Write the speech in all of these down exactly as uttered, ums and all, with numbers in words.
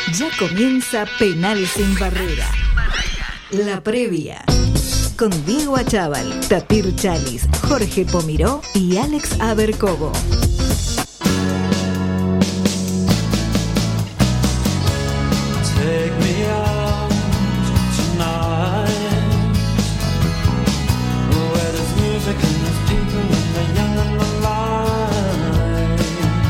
Ya comienza Penal Sin Barrera. La previa. Con Diego Achával, Tapir Chalis, Jorge Pomiró y Alex Abercovo. Take me out tonight, where there's music and there's people and the young and the light.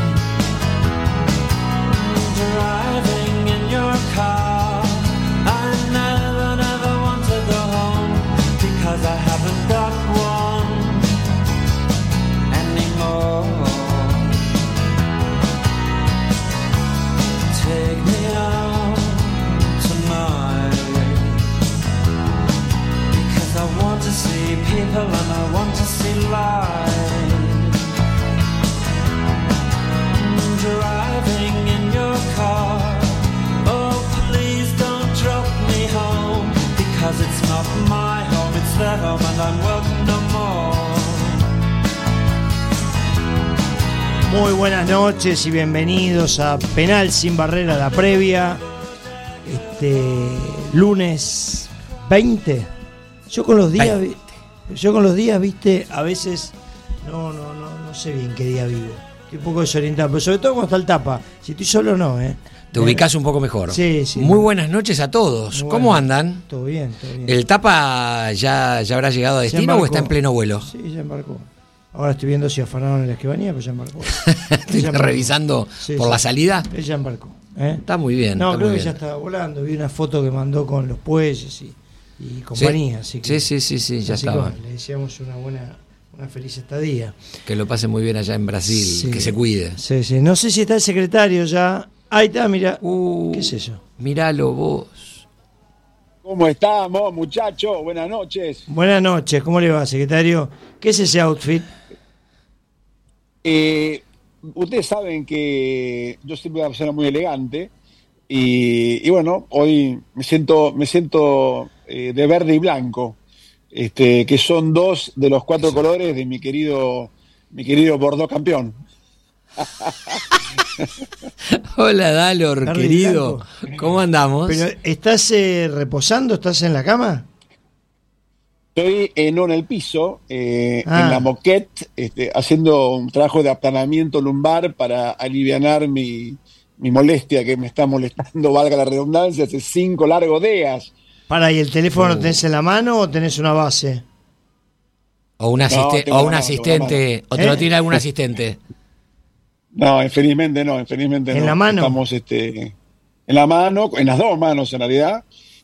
Driving in your car, I never, never want to go home, because I haven't got one anymore. Take me out tonight, because I want to see people and I want to see light. Driving in your car, oh please don't drop me home, because it's not my home, it's their home and I'm welcome no more. Muy buenas noches y bienvenidos a Penal Sin Barrera, la previa. Este lunes veinte. Yo con los días, vi- yo con los días, viste, a veces no, no, no, no sé bien qué día vivo. Estoy un poco desorientado, pero sobre todo cuando está el tapa. Si estoy solo no, eh. Te ubicás un poco mejor. Sí, sí. Muy buenas noches a todos. Muy ¿Cómo buenas. andan? Todo bien, todo bien. ¿El Tapa ya, ya habrá llegado a Ya destino o embarcó. está en pleno vuelo? Sí, ya embarcó. Ahora estoy viendo si afanaron en la escribanía, pero ya embarcó. ¿Estoy Ya embarcó. revisando Sí, por sí. la salida? Ella embarcó. ¿eh? Está muy bien. No, está creo muy que bien. ya estaba volando. Vi una foto que mandó con los bueyes y, y compañía. Así que, Sí, sí, sí, sí, ya así que, estaba. bueno, le deseamos una buena, una feliz estadía. Que lo pase muy bien allá en Brasil, Sí. que se cuide. Sí, sí. No sé si está el secretario ya. Ahí está, mira. Uh, ¿Qué es eso? Míralo vos. ¿Cómo estamos, muchachos? Buenas noches. Buenas noches, ¿cómo le va, secretario? ¿Qué es ese outfit? Eh, ustedes saben que yo siempre soy una persona muy elegante y, y bueno, hoy me siento, me siento eh, de verde y blanco, este, que son dos de los cuatro colores de mi querido, mi querido Bordeaux campeón. Hola, Dalor, Verde y querido. blanco. ¿Cómo andamos? Pero, ¿estás eh, reposando? ¿Estás en la cama? Estoy eh, no en el piso, eh, Ah. en la moquette, este, haciendo un trabajo de aplanamiento lumbar para alivianar mi, mi molestia que me está molestando, valga la redundancia, hace cinco largos días. Para, ¿y el teléfono Uh. lo tenés en la mano o tenés una base? O un, asiste- No, tengo o la un mano, tengo la asistente. ¿O te ¿Eh? lo tiene algún asistente? No, infelizmente no, infelizmente ¿En no. la mano? Estamos este, en la mano, en las dos manos en realidad.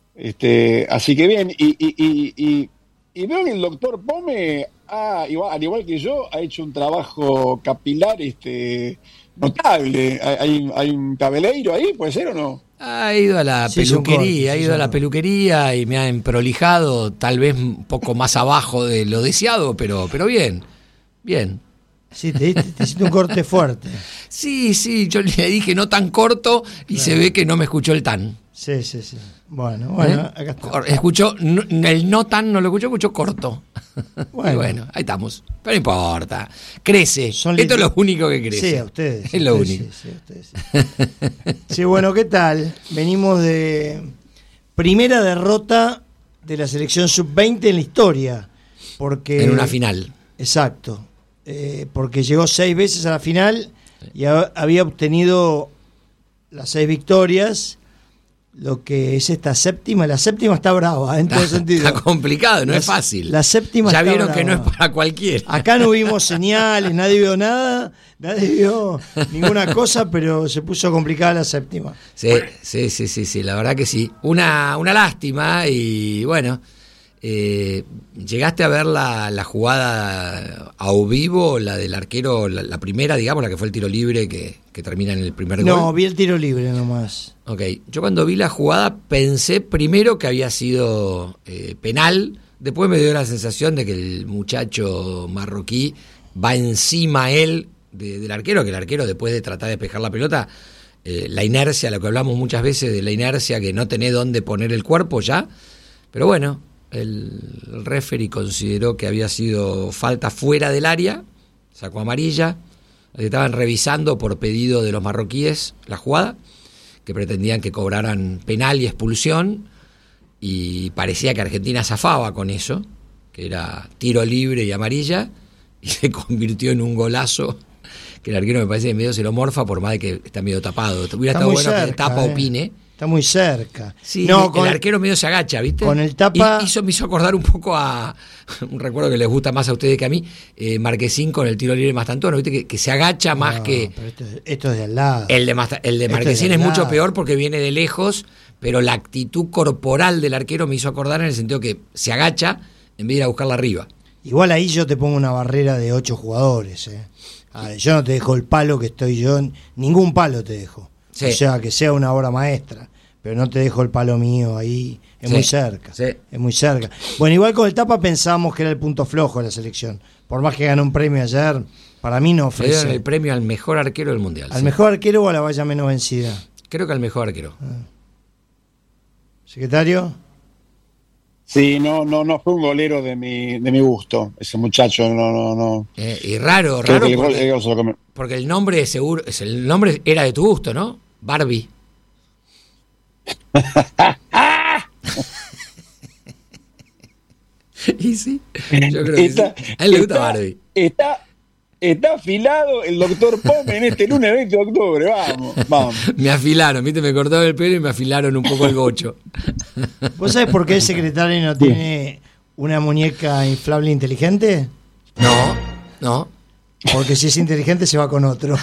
Este, así que bien, y, y, y, y, y veo que el doctor Pome, ha, igual, al igual que yo, ha hecho un trabajo capilar este, notable. Hay, hay, hay un cabeleiro ahí, ¿puede ser o no? Ha ido a la Sí, son peluquería, cortes, ha sí, ido a son la cortes. peluquería y me han prolijado, tal vez un poco más abajo de lo deseado, pero, pero bien, bien. Sí, te, te, te hiciste un corte fuerte. Sí, sí, yo le dije no tan corto y se ve que no me escuchó el tan. Sí, sí, sí. Bueno, bueno, ¿Eh? acá está. Cor- Escuchó, no- el no tan no lo escuchó, escuchó corto. Bueno. Y bueno, ahí estamos. Pero no importa. Crece. Son Esto es lit- lo único que crece. Sí, a ustedes. Es lo ustedes, único. Sí, sí, a ustedes, sí. Sí, bueno, ¿qué tal? Venimos de primera derrota de la selección sub veinte en la historia. Porque, En una final. Exacto. Eh, porque llegó seis veces a la final y ha- había obtenido las seis victorias. Lo que es esta séptima, la séptima está brava, en todo Está, sentido. está complicado, no La- es fácil. la séptima Ya está vieron que no es brava. para cualquiera. Acá no vimos señales, nadie vio nada, nadie vio ninguna cosa, pero se puso complicada la séptima. Sí, sí, sí, sí, sí, la verdad que sí. Una, una lástima y bueno, eh, ¿llegaste a ver la, la jugada a o vivo, la del arquero, la, la primera, digamos, la que fue el tiro libre que, que termina en el primer No, gol? vi el tiro libre nomás. Ok, yo cuando vi la jugada pensé primero que había sido eh, penal, después me dio la sensación de que el muchacho marroquí va encima él de, del arquero, que el arquero después de tratar de despejar la pelota, eh, la inercia, lo que hablamos muchas veces de la inercia, que no tenés dónde poner el cuerpo ya, pero bueno, el, el referee consideró que había sido falta fuera del área, sacó amarilla, estaban revisando por pedido de los marroquíes la jugada, que pretendían que cobraran penal y expulsión, y parecía que Argentina zafaba con eso, que era tiro libre y amarilla, y se convirtió en un golazo que el arquero me parece que medio se lo morfa, por más de que está medio tapado. Hubiera Está estado muy bueno que el cerca, tapa eh. opine. Está muy cerca. Sí, no, el, con el arquero medio se agacha, ¿viste? con el tapa- Y, hizo, me hizo acordar un poco a un recuerdo que les gusta más a ustedes que a mí, eh, Marquesín con el tiro libre de Mastantuono, ¿viste? Que, que se agacha más No, que... pero esto, es- esto es de al lado. El de, Masta- el de Esto Marquesín es es, de mucho lado. peor porque viene de lejos, pero la actitud corporal del arquero me hizo acordar en el sentido que se agacha en vez de ir a buscarla arriba. Igual ahí yo te pongo una barrera de ocho jugadores. ¿eh? A ver, yo no te dejo el palo que estoy yo, ningún palo te dejo. Sí. O sea, que sea una obra maestra, pero no te dejo el palo mío ahí, es Sí, muy cerca. sí. Es muy cerca. Bueno, igual con el tapa pensábamos que era el punto flojo de la selección. Por más que ganó un premio ayer, para mí no Le dieron ofrece. el premio al mejor arquero del Mundial. ¿Al sí. mejor arquero o a la valla menos vencida? Creo que al mejor arquero. ¿Secretario? Sí, no, no, no fue un golero de mi, de mi gusto, ese muchacho, no, no, no. Eh, y raro, Creo raro, que el gol, porque, el gol se lo comió. porque el nombre es seguro, es el nombre era de tu gusto, ¿no? Barbie. Y sí, yo creo que Está- sí. A él le gusta está- Barbie. Está, está afilado el doctor Pome en este lunes veinte de octubre, vamos, vamos. Me afilaron, viste, me cortaron el pelo y me afilaron un poco el bocho. ¿Vos sabés por qué el secretario no tiene una muñeca inflable inteligente? No, no. Porque si es inteligente se va con otro.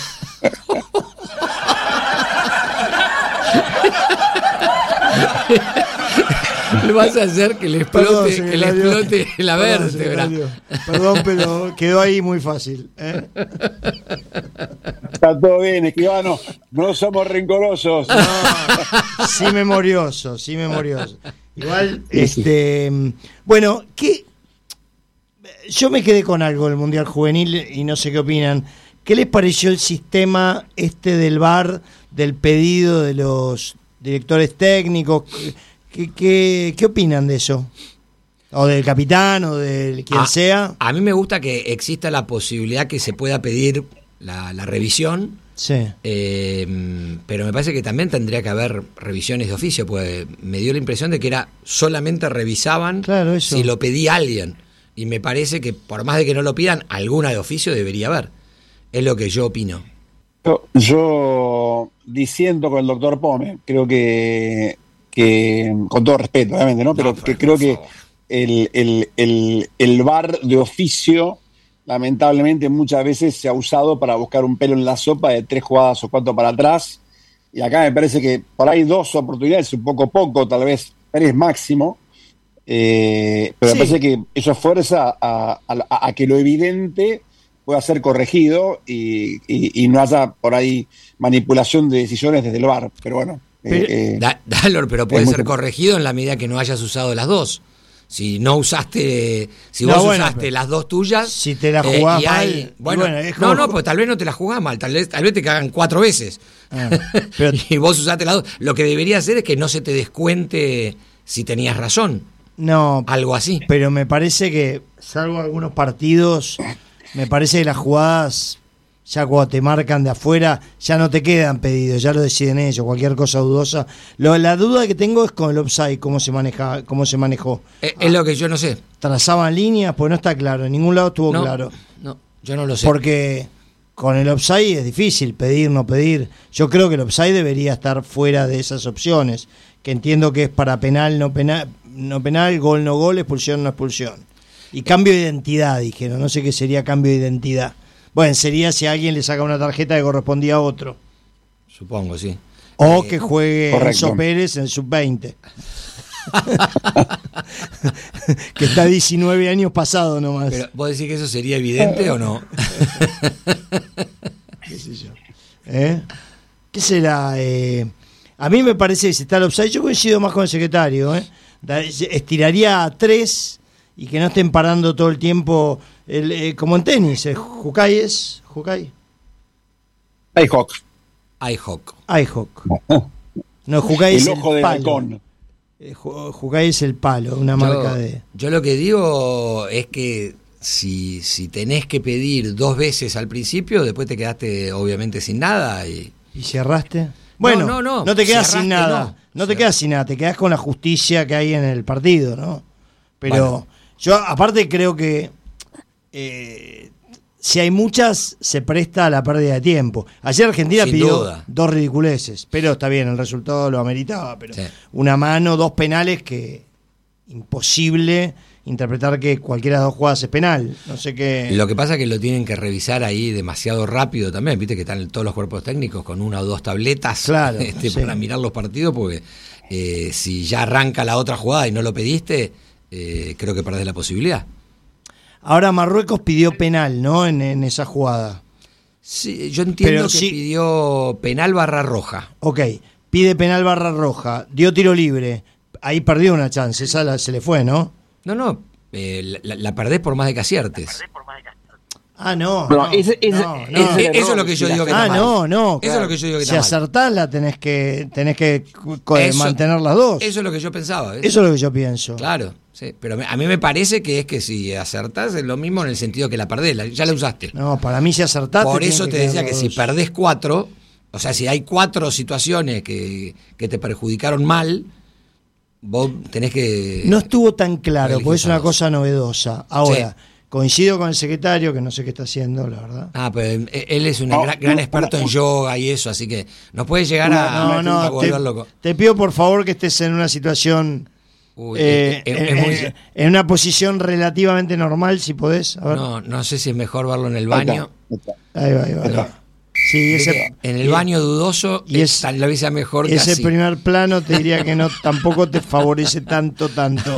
Le vas a hacer que le Perdón, explote, que le secretario. explote la Perdón, vértebra. secretario. Perdón, pero quedó ahí muy fácil. ¿eh? Está todo bien, escribano, no somos rencorosos. Sí memorioso, sí memorioso. Igual, este, bueno, ¿qué? Yo me quedé con algo del Mundial Juvenil y no sé qué opinan. ¿Qué les pareció el sistema este del V A R, del pedido de los directores técnicos? ¿Qué, qué, qué opinan de eso? O del capitán o del quien a, sea. A mí me gusta que exista la posibilidad que se pueda pedir la, la revisión, Sí. eh, pero me parece que también tendría que haber revisiones de oficio, porque me dio la impresión de que era solamente revisaban Claro, eso. si lo pedía alguien. Y me parece que por más de que no lo pidan, alguna de oficio debería haber. Es lo que yo opino. Yo, yo diciendo con el doctor Pome, creo que, que con todo respeto, obviamente, ¿no? Pero No, que pero creo por que favor. el, el, el, el V A R de oficio, lamentablemente, muchas veces se ha usado para buscar un pelo en la sopa de tres jugadas o cuatro para atrás. Y acá me parece que por ahí dos oportunidades, un poco poco, tal vez tres máximo. Eh, pero Sí. me parece que eso fuerza a, a, a que lo evidente pueda ser corregido y, y, y no haya por ahí manipulación de decisiones desde el V A R. Pero bueno, Pero- eh, eh, Da- Dalor, pero puede Es muy ser complicado. corregido en la medida que no hayas usado las dos. Si no usaste, si No, vos bueno, usaste pero las dos tuyas, si te la eh, jugás y mal, hay- y bueno, bueno, es no, como- no, pues tal vez no te la jugás mal, tal vez, tal vez te cagan cuatro veces. Ah, pero- Y vos usaste las dos. Lo que debería hacer es que no se te descuente si tenías razón, No, algo así. pero me parece que, salvo algunos partidos, me parece que las jugadas, ya cuando te marcan de afuera, ya no te quedan pedidos, ya lo deciden ellos, cualquier cosa dudosa. Lo, la duda que tengo es con el offside, cómo se maneja, cómo se manejó. Es, es lo que yo no sé. Trazaban líneas, pues no está claro, en ningún lado estuvo No, claro. no, yo no lo sé. Porque con el offside es difícil pedir, no pedir. Yo creo que el offside debería estar fuera de esas opciones, que entiendo que es para penal, no penal, no penal, gol, no gol, expulsión, no expulsión. Y cambio de identidad, dijeron, no sé qué sería cambio de identidad. Bueno, sería si alguien le saca una tarjeta que correspondía a otro. Supongo, sí. O Eh, que juegue correcto. Enzo Pérez en el sub veinte. Que está diecinueve años pasado nomás. Pero, ¿vos decís que eso sería evidente o no? ¿Qué sé yo? ¿Eh? ¿Qué será? Eh, a mí me parece que si está el offside, yo coincido más con el secretario. ¿eh? Da- Estiraría a tres y que no estén parando todo el tiempo, el, eh, como en tenis. El Jukai es. Jukai. hay Hawk, iHawk. iHawk. No, Jukai es el el ojo del palo. halcón. Eh, Ju- Jukai es el palo, una marca Yo, de. yo lo que digo es que si, si tenés que pedir dos veces al principio, después te quedaste obviamente sin nada y ¿Y cerraste? Bueno, no, no, no. no te quedas Si sin arrastre, nada. no. No te Si quedas sin nada, te quedas con la justicia que hay en el partido, ¿no? Pero Bueno. yo aparte creo que eh, si hay muchas, se presta a la pérdida de tiempo. Ayer Argentina Sin pidió duda. dos ridiculeces, pero está bien, el resultado lo ameritaba, pero Sí. una mano, dos penales que imposible interpretar que cualquiera de las dos jugadas es penal. No sé qué. Lo que pasa es que lo tienen que revisar ahí demasiado rápido también, viste que están todos los cuerpos técnicos con una o dos tabletas Claro, este, sí. para mirar los partidos, porque eh, si ya arranca la otra jugada y no lo pediste, eh, creo que perdés la posibilidad. Ahora Marruecos pidió penal, ¿no? En, en esa jugada. Sí, yo entiendo Pero que sí- pidió penal barra roja. Ok, pide penal barra roja, dio tiro libre, ahí perdió una chance, esa la- se le fue, ¿no? No, no, eh, la, la perdés por más de que aciertes. Ah, no. Pero no, ese- ese- no, no. ese- Eh, eso es lo que yo digo que Ah, está mal. no, no. Eso es lo que yo digo que Si está mal. acertás la tenés que, tenés que co- Eso- mantener las dos. Eso es lo que yo pensaba. ¿ves? Eso es lo que yo pienso. Claro, sí, pero me- a mí me parece que es que si acertás es lo mismo en el sentido que la perdés, la- ya la usaste. No, para mí si acertás... Por tienen eso te quedar decía las que si dos. perdés cuatro, o sea, si hay cuatro situaciones que, que te perjudicaron mal, vos tenés que... No estuvo tan claro, elegir porque es una esas dos. cosa novedosa. Ahora, Sí. coincido con el secretario, que no sé qué está haciendo, la verdad. Ah, pero eh, él es un No, gran, gran no, experto no. en yoga y eso, así que nos puede llegar a, No, a no, volver te, loco. te pido por favor que estés en una situación... Uy, eh, eh, eh, en, es muy- en- en una posición relativamente normal, si podés. A ver. no, no sé si es mejor verlo en el Ahí está, baño. ahí está. Ahí va, ahí va. ahí va. Sí, ese, En el baño dudoso, y y es- tal vez sea mejor que ese así. primer plano te diría que no tampoco te favorece tanto, tanto.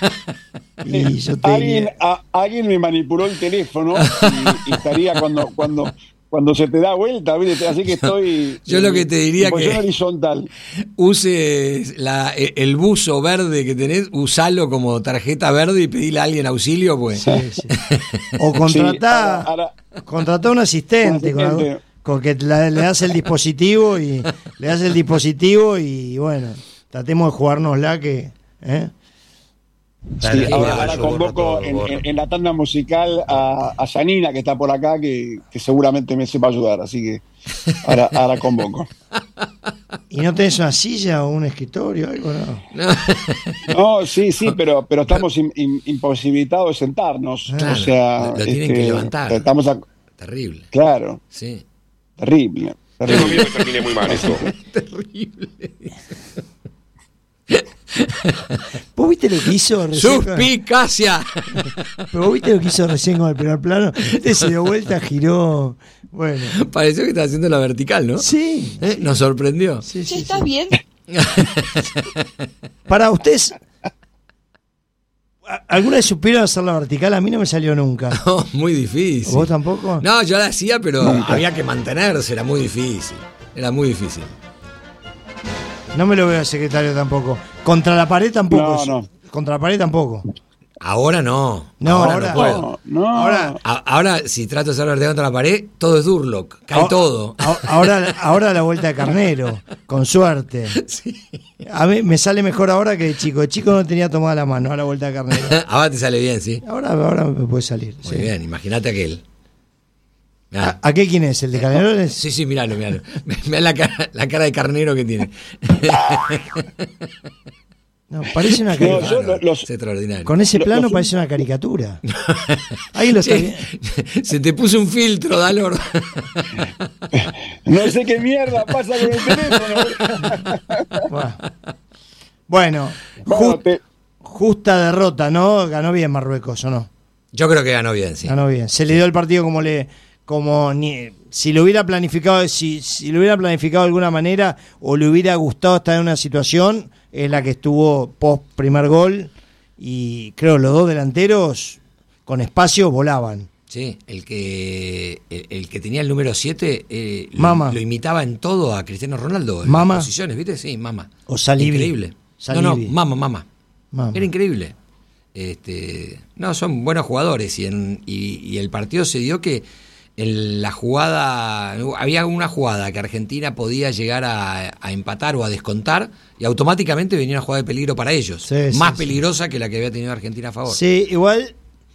Y yo te Alguien, diría, a- alguien me manipuló el teléfono y, y estaría cuando, cuando, cuando se te da vuelta, ¿viste? Así que estoy. Yo lo que te diría en posición que- horizontal. Use la, e- el buzo verde que tenés, usalo como tarjeta verde y pedile a alguien auxilio, pues. sí, sí. O contratá, Sí, ahora- contratá un asistente, Un con, asistente. con que la- le das el dispositivo y le das el dispositivo y bueno, tratemos de jugárnosla que. ¿eh? Sí, Dale, ahora, dale, ahora yo borro convoco todo, en, borro. en- en la tanda musical a, a Janina, que está por acá, que, que seguramente me sepa ayudar. Así que ahora, ahora convoco. ¿Y no tenés una silla o un escritorio o algo? No. No. No, sí, sí, pero, pero estamos im- im- imposibilitados de sentarnos. Claro, o sea, lo- lo tienen que levantar. Estamos a- Terrible. claro, Sí. terrible. Tengo terrible. miedo que termine muy mal esto. Terrible. ¿Vos viste lo que hizo recién? con- Suspicacia. Pero vos viste lo que hizo recién con el primer plano. Este se dio vuelta, giró. Bueno. Pareció que estaba haciendo la vertical, ¿no? Sí. ¿Eh? Nos sorprendió. Sí, sí, ¿Está sí. bien? Para ustedes, ¿a- ¿alguna vez supieron hacer la vertical? A mí no me salió nunca. No, muy difícil. ¿Vos tampoco? No, yo la hacía, pero había que mantenerse, era muy difícil. Era muy difícil. No me lo veo al secretario tampoco. Contra la pared tampoco. No, es- no. Contra la pared tampoco. Ahora no. No, ahora, ahora- no puedo. No, no. Ahora, A- Ahora, si trato de hacer la vertical contra la pared, todo es Durlock, cae ahora- todo. a- Ahora, ahora la vuelta de carnero, con suerte. Sí. A mí me sale mejor ahora que de chico. De chico no tenía tomada la mano, ahora vuelta de carnero. Ahora te sale bien, sí. Ahora, ahora me puede salir. Muy sí. bien, imagínate aquel. Mirá. ¿A, a qué quién es? ¿El de Canelones? Sí, sí, miralo, miralo. Mirá la cara, la cara de carnero que tiene. No, parece una No, caricatura. yo lo- los- Es extraordinario. Con ese lo- plano los- parece una caricatura. Ahí lo está Che, bien. se te puso un filtro, Dalor. no sé qué mierda pasa con el teléfono. Bueno, Bueno, Bueno, ju- te- justa derrota, ¿no? Ganó bien Marruecos, ¿o no? Yo creo que ganó bien, sí. Ganó bien. Se le dio el partido como le, como ni, si lo hubiera planificado, si, si lo hubiera planificado de alguna manera o le hubiera gustado estar en una situación, es la que estuvo post primer gol y creo los dos delanteros con espacio volaban. Sí, el que el, el que tenía el número siete eh, lo, Mama. lo imitaba en todo a Cristiano Ronaldo. En Mama. las posiciones, ¿viste? Sí, Mama. O Salibi. Increíble. Salibi. No, no, Mama, Mama. Mama. Era increíble. Este, no, son buenos jugadores y, en, y, y el partido se dio que en la jugada, había una jugada que Argentina podía llegar a, a empatar o a descontar y automáticamente venía una jugada de peligro para ellos. Sí, sí, Más sí. peligrosa que la que había tenido Argentina a favor. Sí, igual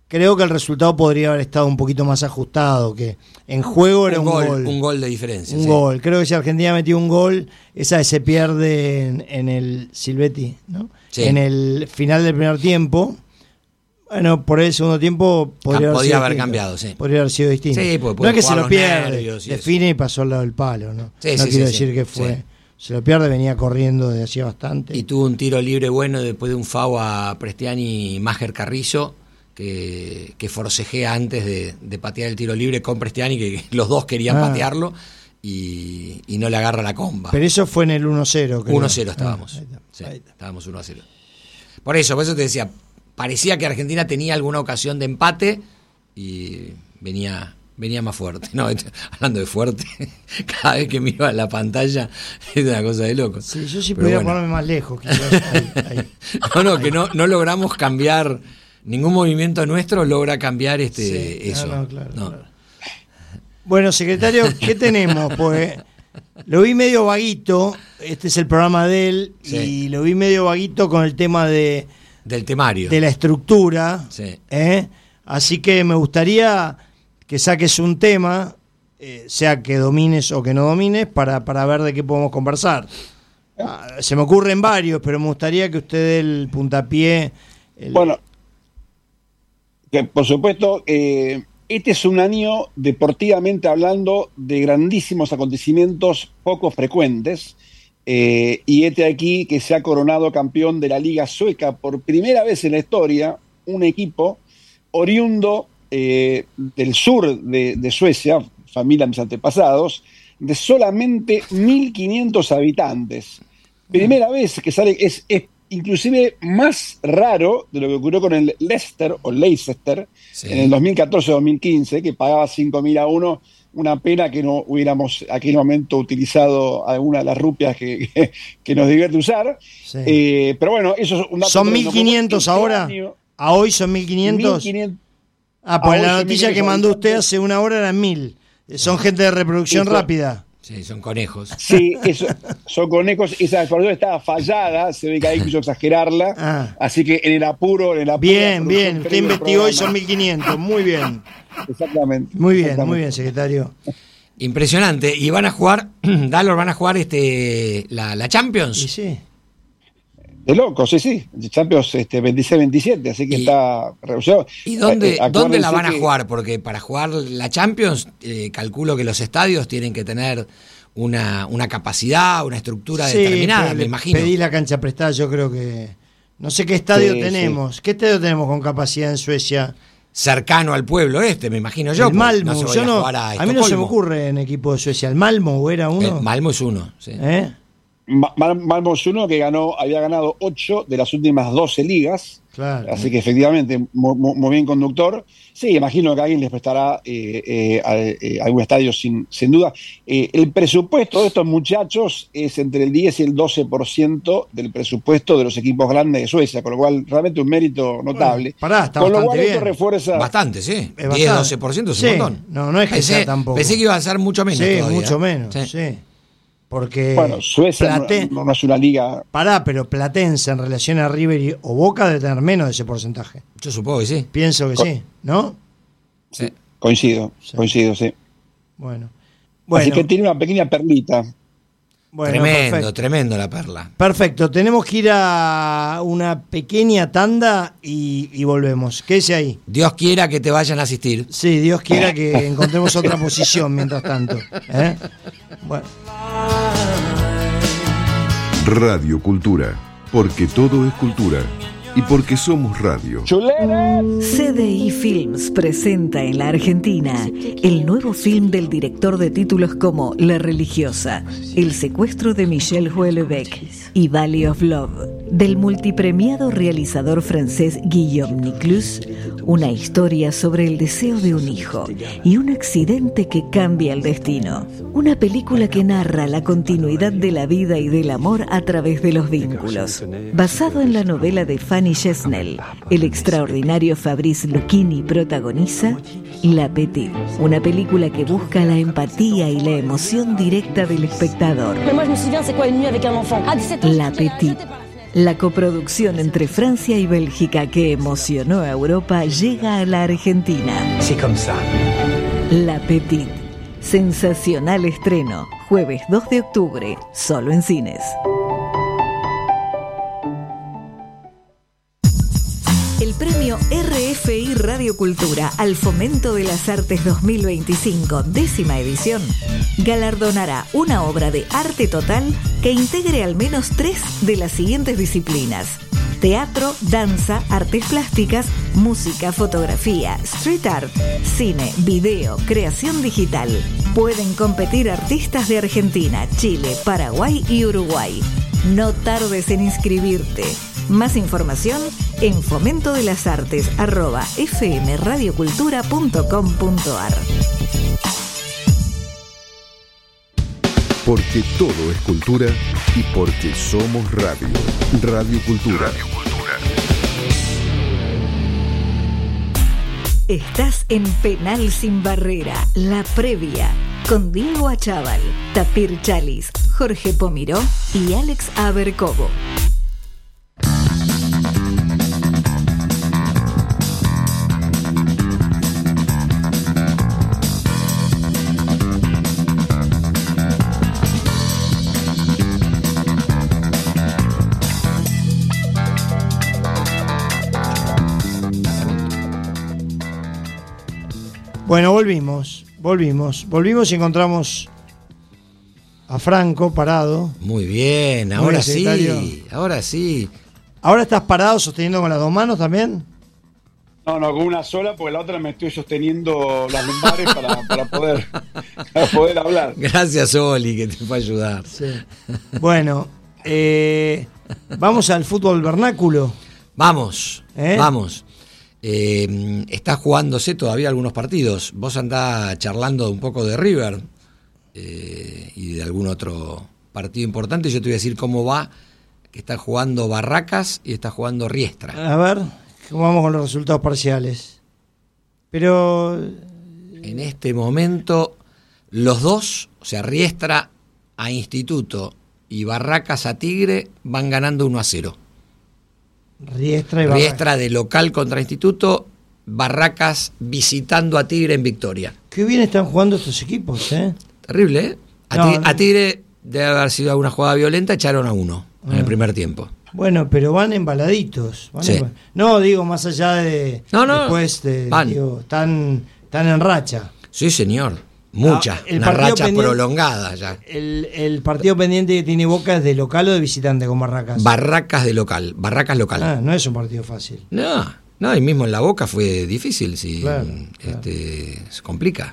creo que el resultado podría haber estado un poquito más ajustado, que en juego era un, un gol, gol. Un gol de diferencia. Un sí. gol. Creo que si Argentina metió un gol, esa se pierde en, en el Silvetti, ¿no? Sí. En el final del primer tiempo. Bueno, por el segundo tiempo podría, Ah, haber, podría sido haber distinto. cambiado, sí. Podría haber sido distinto. Sí, pues no puede es que se jugar lo los pierde, nervios y define eso. y pasó al lado del palo, ¿no? Sí, no sí, quiero sí, decir sí. que fue. Sí. Se lo pierde, venía corriendo desde hacía bastante. Y tuvo un tiro libre bueno después de un foul a Prestiani y Máger Carrillo, que, que forcejea antes de, de patear el tiro libre con Prestiani, que los dos querían Ah. patearlo, y, y no le agarra la comba. Pero eso fue en el uno cero, creo. uno cero estábamos. Ah, ahí está, Sí, ahí está. estábamos uno a cero. Por eso, por eso te decía, parecía que Argentina tenía alguna ocasión de empate y venía, venía más fuerte. No, hablando de fuerte, cada vez que miro a la pantalla es una cosa de loco. Sí, yo sí Pero podría bueno. ponerme más lejos. Quizás, ahí, ahí. No, no, que no, no logramos cambiar, ningún movimiento nuestro logra cambiar este Sí, eso. no, no, claro, No. claro. Bueno, secretario, ¿qué tenemos? Pues lo vi medio vaguito, este es el programa de él, Sí. y lo vi medio vaguito con el tema de, Del temario. de la estructura, Sí. ¿eh? Así que me gustaría que saques un tema, eh, sea que domines o que no domines, para, para ver de qué podemos conversar. Ah, se me ocurren varios, pero me gustaría que usted dé el puntapié. el- Bueno, que por supuesto, eh, este es un año, deportivamente hablando, de grandísimos acontecimientos poco frecuentes. Eh, y este aquí que se ha coronado campeón de la Liga Sueca por primera vez en la historia, un equipo oriundo eh, del sur de, de Suecia, familia de mis antepasados, de solamente mil quinientos habitantes. Primera vez que sale, es, es inclusive más raro de lo que ocurrió con el Leicester o Leicester Sí. en el dos mil catorce dos mil quince, que pagaba cinco mil a uno. Una pena que no hubiéramos en aquel momento utilizado alguna de las rupias que, que, que nos divierte usar. Sí. Eh, pero bueno, eso es un dato. ¿Son que mil nos quinientos ocurrió este ahora? año. ¿A hoy son mil quinientos? mil quinientos. Ah, pues a la hoy son noticia que mil quinientos mandó usted habitantes. hace una hora eran mil. Son gente de reproducción Eso. rápida. Sí, son conejos. Sí, eso, son conejos. Esa información estaba fallada, se ve que ahí quiso exagerarla. Ah. Así que en el apuro, en el apuro. Bien, la bien. producción Usted previa al investigó y son programa. mil quinientos. Muy bien. Exactamente. Muy bien, exactamente. muy bien, secretario. Impresionante. Y van a jugar, Dalor, van a jugar este la, la Champions. Y sí. De loco, sí, sí. Champions este, veintiséis veintisiete, así que Y- está reducido. ¿Y dónde, Eh, eh, dónde la acuérdense van a que- jugar? Porque para jugar la Champions, eh, calculo que los estadios tienen que tener una, una capacidad, una estructura Sí, determinada, pero me le imagino. Pedí la cancha prestada, yo creo que. No sé qué estadio Sí, tenemos. ¿Qué estadio tenemos con capacidad en Suecia? Cercano al pueblo este, me imagino yo. el porque Malmo. no se yo vaya a no, jugar a, a mí no se me Estocolmo. ocurre en equipo de Suecia. ¿El Malmo era uno? El Malmo es uno. Sí. ¿Eh? Ma- Mal- Malmo es uno que ganó, había ganado ocho de las últimas doce ligas. Claro. Así que efectivamente, muy, muy- muy bien conductor. Sí, imagino que alguien les prestará eh, eh, a- eh, algún estadio sin, sin duda. Eh, el presupuesto de estos muchachos es entre el diez y el doce por ciento del presupuesto de los equipos grandes de Suecia, con lo cual realmente un mérito notable. Bueno, pará, está con lo bastante cual esto bien. refuerza. Bastante, sí. Es diez, bastante. doce por ciento es un Sí, montón. no, no es que pensé, sea tampoco. Pensé que iba a ser mucho menos. Sí, todavía. mucho menos. Sí. Sí. Porque. Bueno, Suecia no- Plate- no, no es una liga. Pará, pero Platense en relación a River y- o Boca debe tener menos de ese porcentaje. Yo supongo que sí. Pienso que Co- sí, ¿no? Sí. Coincido, Sí. coincido, sí. Bueno. Bueno, Así que tiene una pequeña perlita. bueno, tremendo, perfecto. tremendo la perla. Perfecto, tenemos que ir a una pequeña tanda y, y volvemos. Quédese ahí. Dios quiera que te vayan a asistir. Sí, Dios quiera que encontremos otra posición mientras tanto. ¿eh? Bueno. Radio Cultura, porque todo es cultura y porque somos radio. ¡Chulera! C D I Films presenta en la Argentina el nuevo film del director de títulos como La Religiosa, El secuestro de Michel Houellebecq y Valley of Love, del multipremiado realizador francés Guillaume Niclus, una historia sobre el deseo de un hijo y un accidente que cambia el destino. Una película que narra la continuidad de la vida y del amor a través de los vínculos. Basado en la novela de Fanny Chesnel, el extraordinario Fabrice Lucchini protagoniza La Petite, una película que busca la empatía y la emoción directa del espectador. Mais moi je me souviens c'est quoi une nuit avec un enfant. Ah, dix-sept ans, La j'ai- j'ai- Petite, La coproducción entre Francia y Bélgica que emocionó a Europa llega a la Argentina. C'est comme ça. La Petite. Sensacional estreno. Jueves dos de octubre. Solo en cines. El premio R F I Radio Cultura al Fomento de las Artes dos mil veinticinco, décima edición, galardonará una obra de arte total que integre al menos tres de las siguientes disciplinas: teatro, danza, artes plásticas, música, fotografía, street art, cine, video, creación digital. Pueden competir artistas de Argentina, Chile, Paraguay y Uruguay. No tardes en inscribirte. Más información en fomento de las artes arroba fmradiocultura punto com punto ar. Porque todo es cultura y porque somos radio. Radio Cultura. Radio Cultura. Estás en Penal Sin Barrera, la previa, con Diego Achával, Tapir Chalis, Jorge Pomiró y Alex Abercovo. Bueno, volvimos, volvimos, volvimos y encontramos a Franco parado. Muy bien, ahora sí, ahora sí. ¿Ahora estás parado sosteniendo con las dos manos también? No, no, con una sola, porque la otra me estoy sosteniendo las lumbares para, para, poder, para poder hablar. Gracias, Oli, que te fue a ayudar. Sí. Bueno, eh, vamos al fútbol vernáculo. Vamos, ¿Eh? vamos. Eh, está jugándose todavía algunos partidos. Vos andás charlando un poco de River eh, y de algún otro partido importante. Yo te voy a decir cómo va, que está jugando Barracas y está jugando Riestra. A ver, vamos con los resultados parciales. Pero en este momento los dos, o sea, Riestra a Instituto y Barracas a Tigre, van ganando uno a cero. Riestra y Barracas. Riestra de local contra Instituto, Barracas visitando a Tigre en victoria. Qué bien están jugando estos equipos, ¿eh? Terrible, ¿eh? A, No, Tigre, no. a Tigre debe haber sido alguna jugada violenta, echaron a uno Ah. en el primer tiempo. Bueno, pero van embaladitos. Van Sí. emba- No, digo, más allá de... No, no, Después, de, van. digo, están, están en racha. Sí, señor, mucha, Ah, el una partido racha pendiente- prolongada ya. El, el partido pendiente que tiene Boca es de local o de visitante con Barracas. Barracas de local, Barracas local. Ah, no es un partido fácil. No, no, y mismo en la Boca fue difícil, sí, Claro, este, se complica.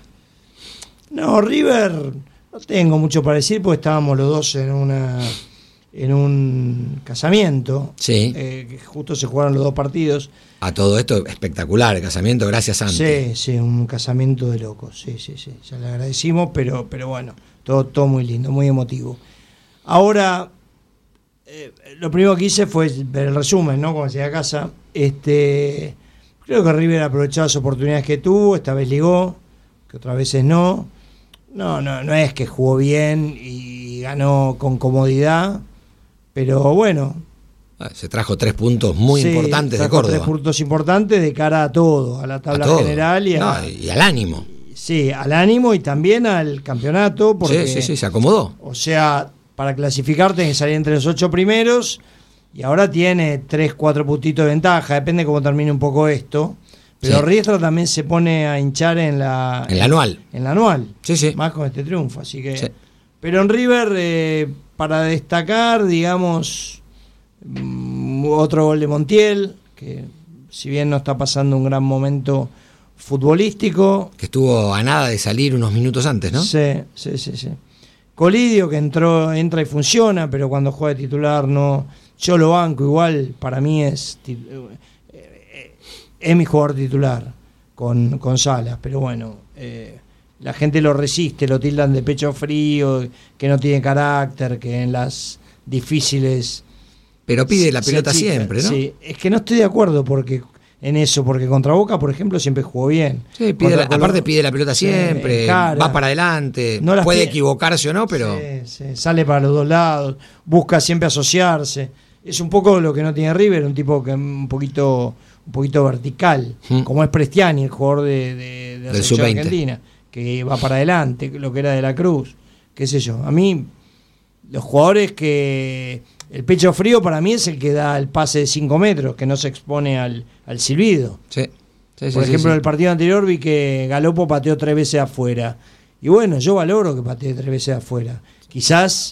No, River, no tengo mucho para decir porque estábamos los dos en una en un casamiento. Sí. Eh, que justo se jugaron los dos partidos. A todo esto, espectacular el casamiento, gracias Santi. Sí, sí, un casamiento de locos. Sí, sí, sí. Ya le agradecimos, pero, pero bueno, todo, todo muy lindo, muy emotivo. Ahora, eh, lo primero que hice fue ver el resumen, ¿no? Como decía casa. Este, creo que River aprovechó las oportunidades que tuvo, esta vez ligó, que otras veces no. No, no, no es que jugó bien y ganó con comodidad, pero bueno. Se trajo tres puntos muy sí, importantes de trajo Córdoba. Tres puntos importantes de cara a todo, a la tabla A todo. general y, a, No, y al ánimo. sí, al ánimo y también al campeonato. Porque, Sí, sí, sí, se acomodó. O sea, para clasificar tenés que salir entre los ocho primeros y ahora tiene tres, cuatro puntitos de ventaja, depende cómo termine un poco esto. Pero Sí. Riestra también se pone a hinchar en la En la anual. En la anual. Sí, sí. Más con este triunfo, así que. Sí. Pero en River, eh, para destacar, digamos, mm, otro gol de Montiel, que si bien no está pasando un gran momento futbolístico. Que estuvo a nada de salir unos minutos antes, ¿no? Sí, sí, sí, sí. Colidio, que entró, entra y funciona, pero cuando juega de titular no. Yo lo banco igual, para mí es. Es mi jugador titular con, con Salas, pero bueno, eh, la gente lo resiste, lo tildan de pecho frío, que no tiene carácter, que en las difíciles... Pero pide la se pelota achica. siempre, ¿no? Sí, es que no estoy de acuerdo porque en eso, porque contra Boca, por ejemplo, siempre jugó bien. Sí, pide Contra la- Colón- aparte pide la pelota Sí, siempre, encara. va para adelante, No las puede pide- equivocarse o no, pero Sí, sí, sale para los dos lados, busca siempre asociarse. es un poco lo que no tiene River, un tipo que un poquito un poquito vertical, mm. como es Prestiani, el jugador de, de, de la selección argentina, que va para adelante, lo que era de la Cruz, qué sé yo. A mí, los jugadores que... El pecho frío para mí es el que da el pase de cinco metros, que no se expone al, al silbido. Sí. Sí, Por sí, ejemplo, sí, en el partido anterior vi que Galopo pateó tres veces afuera. Y bueno, yo valoro que patee tres veces afuera. Quizás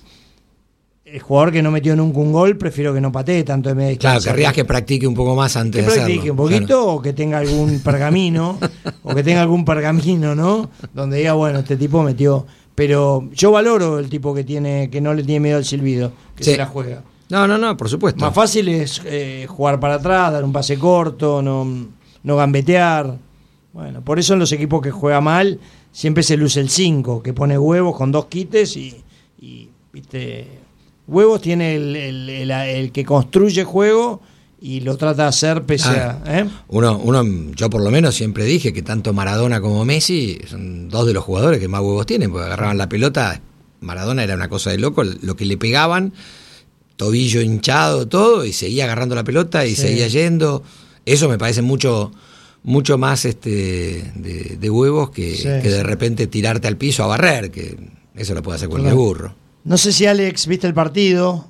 el jugador que no metió nunca un gol, prefiero que no patee tanto de media distancia. Claro, querrías que practique un poco más antes que de hacerlo. Que practique un poquito, claro. O que tenga algún pergamino, o que tenga algún pergamino, ¿no? Donde diga, bueno, este tipo metió... Pero yo valoro el tipo que tiene que no le tiene miedo al silbido, que sí. se la juega. No, no, no, por supuesto. Más fácil es eh, jugar para atrás, dar un pase corto, no, no gambetear. Bueno, por eso en los equipos que juega mal siempre se luce el cinco, que pone huevos con dos quites y, y viste, huevos tiene el, el, el, el que construye juego y lo trata de hacer pese ah, a... ¿eh? Uno, uno, yo por lo menos siempre dije que tanto Maradona como Messi son dos de los jugadores que más huevos tienen, porque agarraban la pelota, Maradona era una cosa de loco, lo que le pegaban, tobillo hinchado, todo, y seguía agarrando la pelota y sí. seguía yendo. Eso me parece mucho... mucho más este de, de huevos que, sí, que de sí. repente tirarte al piso a barrer, que eso lo puede hacer cualquier claro. burro. No sé si Alex viste el partido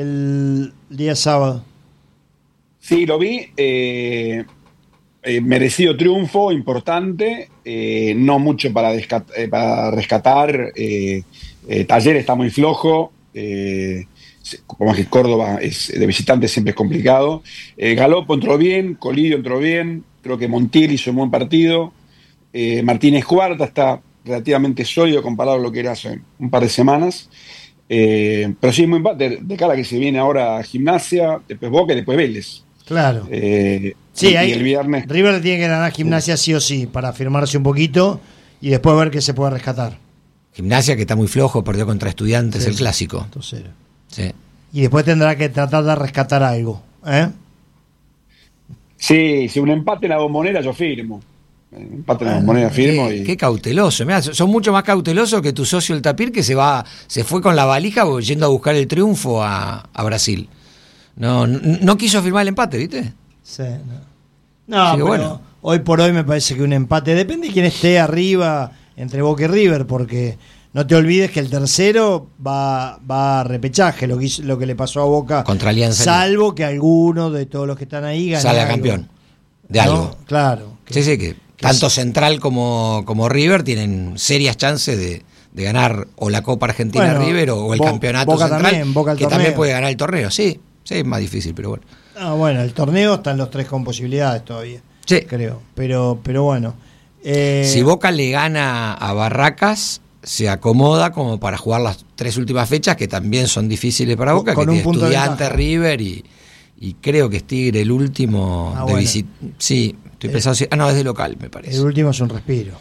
el día sábado. Sí, lo vi. Eh, eh, merecido triunfo, importante. Eh, no mucho para, descat- eh, para rescatar. Eh, eh, Talleres está muy flojo. Eh, como es que Córdoba es de visitante, siempre es complicado. Eh, Galopo entró bien, Colidio entró bien. Creo que Montiel hizo un buen partido. Eh, Martínez Cuarta está relativamente sólido comparado a lo que era hace un par de semanas. Eh, pero sí, muy empate de, de cara que se viene ahora Gimnasia, después Boca y después Vélez. Claro. Eh, sí, y, ahí y el viernes. River tiene que ganar Gimnasia sí. sí o sí para afirmarse un poquito y después ver qué se puede rescatar. Gimnasia que está muy flojo, perdió contra Estudiantes, sí, el clásico. Entonces, sí. Y después tendrá que tratar de rescatar algo. ¿Eh? Sí, si un empate en la Bombonera yo firmo. Un empate en la Bombonera firmo. Qué, y... qué cauteloso. Mirá, son mucho más cautelosos que tu socio el Tapir, que se va, se fue con la valija yendo a buscar el triunfo a, a Brasil. No, no, no quiso firmar el empate, ¿viste? Sí, no. No, pero bueno. Hoy por hoy me parece que un empate, depende de quién esté arriba entre Boca y River, porque no te olvides que el tercero va, va a repechaje, lo que, hizo, lo que le pasó a Boca. Contra Alianza. Salvo que alguno de todos los que están ahí gane sale algo. campeón de ¿No? algo. Claro. Que, sí, sí, que, que tanto sí. Central como, como River tienen serias chances de, de ganar o la Copa Argentina bueno, River o, o el Bo- campeonato Boca Central, también, Boca el que torneo. también puede ganar el torneo. Sí, sí, es más difícil, pero bueno. Ah, bueno, el torneo están los tres con posibilidades todavía. Sí. Creo, pero, pero bueno. Eh... Si Boca le gana a Barracas, se acomoda como para jugar las tres últimas fechas, que también son difíciles para Boca, con que un tiene punto Estudiante, de River y, y creo que es Tigre el último ah, de bueno. visita. Sí, estoy eh, pensando. Si... Ah, no, es de local, me parece. El último es un respiro.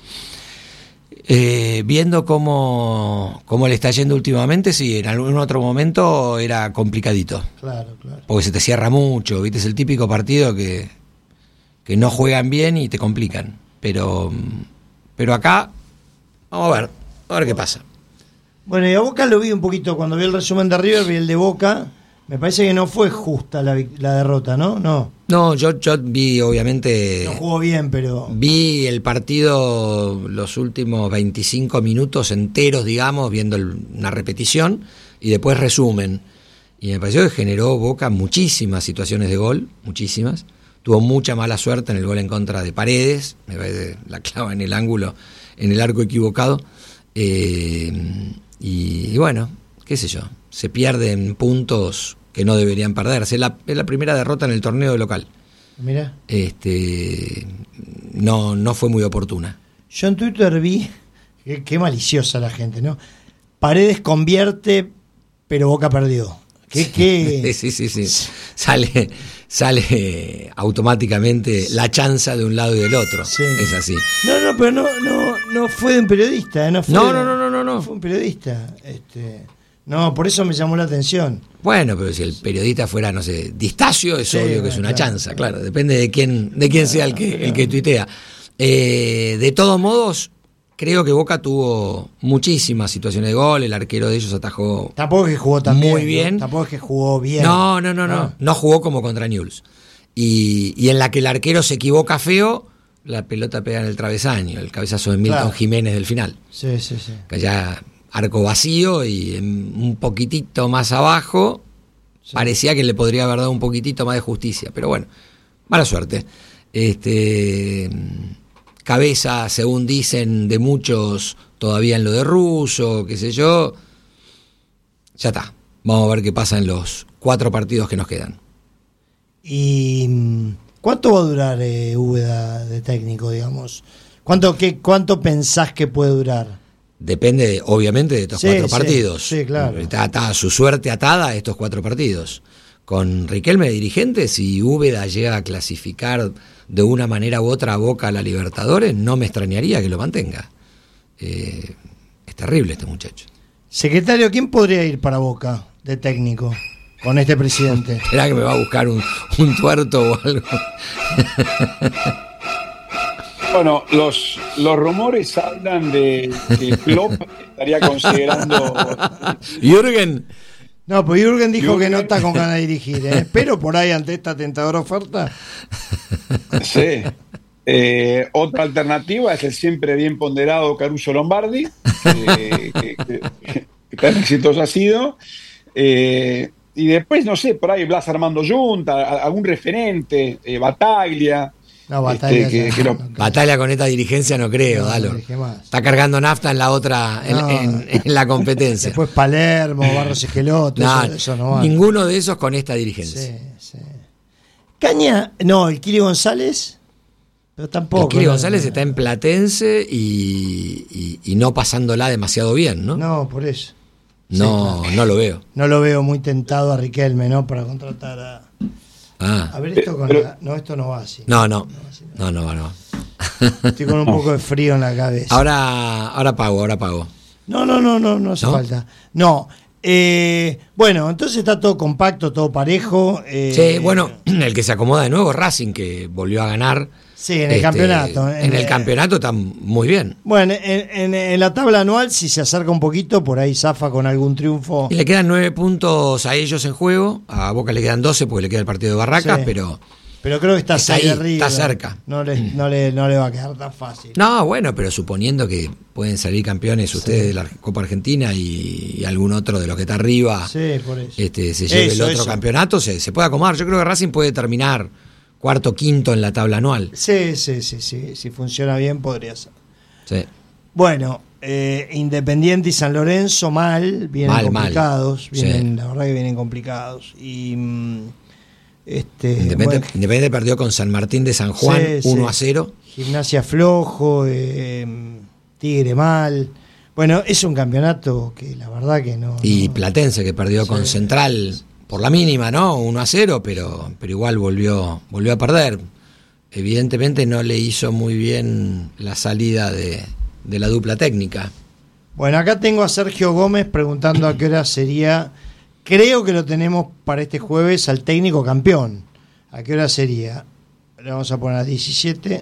Eh, viendo cómo, cómo le está yendo últimamente, sí, en algún otro momento era complicadito. Claro, claro. Porque se te cierra mucho, ¿viste? Es el típico partido que, que no juegan bien y te complican. Pero, pero acá, vamos a ver, a ver qué pasa. Bueno, y a Boca lo vi un poquito, cuando vi el resumen de River, vi el de Boca. Me parece que no fue justa la, la derrota, ¿no? No. No, yo, yo vi, obviamente... No jugó bien, pero... Vi el partido los últimos veinticinco minutos enteros, digamos, viendo el, una repetición y después resumen. Y me pareció que generó Boca muchísimas situaciones de gol, muchísimas. Tuvo mucha mala suerte en el gol en contra de Paredes, me parece la clava en el ángulo, en el arco equivocado. Eh, y, y bueno, qué sé yo, se pierden puntos que no deberían perderse. Es la, es la primera derrota en el torneo de local. Mira. Este, no, no fue muy oportuna. Yo en Twitter vi, qué, qué maliciosa la gente, ¿no? Paredes convierte, pero Boca perdió. ¿Qué, qué? Sí, sí, sí. Sale, sale automáticamente la chanza de un lado y del otro. Sí. Es así. No, no, pero no, no, no fue de un periodista, ¿eh? No, fue, no, no, no, no, no, no. Fue un periodista. Este, no, por eso me llamó la atención. Bueno, pero si el periodista fuera, no sé, Distacio, es sí, obvio que es una claro, chanza, claro. Depende de quién, de quién sea el que, el que tuitea. Eh, de todos modos, creo que Boca tuvo muchísimas situaciones de gol, el arquero de ellos atajó Tampoco es que jugó tan muy bien. bien. ¿no? Tampoco es que jugó bien. No, no, no, no. Ah. No jugó como contra Newell's. Y, y en la que el arquero se equivoca feo, la pelota pega en el travesaño, el cabezazo de Milton Claro. Jiménez del final. Sí, sí, sí. Que ya arco vacío y en- un poquitito más abajo Sí. parecía que le podría haber dado un poquitito más de justicia. Pero bueno, mala suerte. Este, cabeza, según dicen de muchos, todavía en lo de Russo, qué sé yo. Ya está. Vamos a ver qué pasa en los cuatro partidos que nos quedan. ¿Y mm, cuánto va a durar eh, Úbeda de técnico, digamos? ¿Cuánto, qué, ¿Cuánto pensás que puede durar? Depende, obviamente, de estos Sí, cuatro sí, partidos. sí, claro. Está, está su suerte atada a estos cuatro partidos. Con Riquelme de dirigente, si Úbeda llega a clasificar de una manera u otra a Boca a la Libertadores, no me extrañaría que lo mantenga. Eh, es terrible este muchacho. Secretario, ¿quién podría ir para Boca de técnico con este presidente? Esperá que me va a buscar un, un tuerto o algo. Bueno, los, los rumores hablan de que Klopp estaría considerando. Jürgen, No, pues Jürgen dijo Jürgen. que no está con ganas de dirigir, ¿eh? Pero por ahí, ante esta tentadora oferta, Sí. Eh, otra alternativa es el siempre bien ponderado Caruso Lombardi, eh, que, que- que tan exitoso ha sido. Eh, y después, no sé, por ahí Blas Armando Junta, a- algún referente, eh, Bataglia. no, batalla. Este, que- ya, que lo- no creo. batalla con esta dirigencia no creo, No, Dalo. no dije más. Está cargando nafta en la otra, en, No. en- en la competencia. Después Palermo, Barros Esqueloto, No, eso, eso no va. ninguno de esos con esta dirigencia. Sí, sí. Caña, no, el Kiri González, pero tampoco. El Kiri no, González no, está en Platense y, y- y no pasándola demasiado bien, ¿no? No, No, por eso. no, lo veo. No lo veo muy tentado a Riquelme, ¿no? Para contratar a. A Ah, ver, esto con Pero- la- No, esto no va así. no, no, no, no, no. Estoy con un poco de frío en la cabeza. Ahora, ahora pago, ahora pago. No, no, no, no, no hace ¿No? falta. No. eh, bueno, entonces está todo compacto, todo parejo. eh, Sí, bueno, el que se acomoda de nuevo, Racing, que volvió a ganar. Sí, en el Este, campeonato. En el campeonato está muy bien. Bueno, en, en- en la tabla anual, si se acerca un poquito, por ahí zafa con algún triunfo. Y le quedan nueve puntos a ellos en juego. A Boca le quedan doce porque le queda el partido de Barracas, Sí. pero. Pero creo que está, Está seis ahí, de arriba. está cerca. No le, no, le, no le va a quedar tan fácil. No, bueno, pero suponiendo que pueden salir campeones ustedes de la Copa Argentina y, y algún otro de los que está arriba Sí, por eso. este, se lleve Eso, el otro eso. campeonato, se, se puede acomodar. Yo creo que Racing puede terminar cuarto, quinto en la tabla anual. Sí, sí, sí, sí. Si funciona bien, podría ser. Sí. Bueno, eh, Independiente y San Lorenzo mal, vienen Mal, mal. complicados. Sí. Vienen, la verdad que vienen complicados. Y. mm, este, Independiente, bueno, Independiente perdió con San Martín de San Juan sí, uno sí. a cero. Gimnasia flojo, eh, Tigre mal. Bueno, es un campeonato que la verdad que no. Y no- Platense que perdió con Sí. Central por la mínima, ¿no? uno a cero, pero, pero igual volvió, volvió a perder. Evidentemente no le hizo muy bien la salida de, de la dupla técnica. Bueno, acá tengo a Sergio Gómez preguntando a qué hora sería. Creo que lo tenemos para este jueves al técnico campeón. ¿A qué hora sería? Le vamos a poner a las diecisiete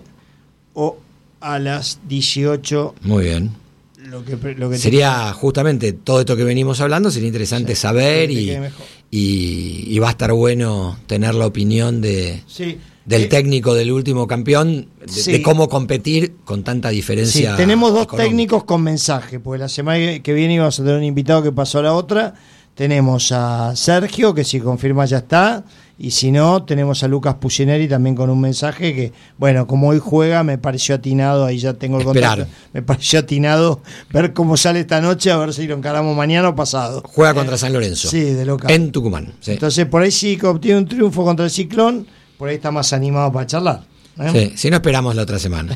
o a las dieciocho. Muy bien. Lo que, lo que Sería justamente todo esto que venimos hablando, sería interesante Sí, saber que te y, quede mejor. y, y va a estar bueno tener la opinión de, Sí, del eh, técnico del último campeón, de, Sí. de cómo competir con tanta sí, diferencia. tenemos dos económica. técnicos con mensaje, porque la semana que viene íbamos a tener un invitado que pasó a la otra. Tenemos a Sergio, que si confirma ya está, y si no, tenemos a Lucas Pucineri también con un mensaje que, bueno, como hoy juega, me pareció atinado, ahí ya tengo el Esperar. contacto, me pareció atinado ver cómo sale esta noche, a ver si lo encaramos mañana o pasado. Juega contra San Lorenzo. Sí, de local. En Tucumán. Sí. Entonces, por ahí sí que obtiene un triunfo contra el Ciclón, por ahí está más animado para charlar. ¿eh? Sí, si no esperamos la otra semana.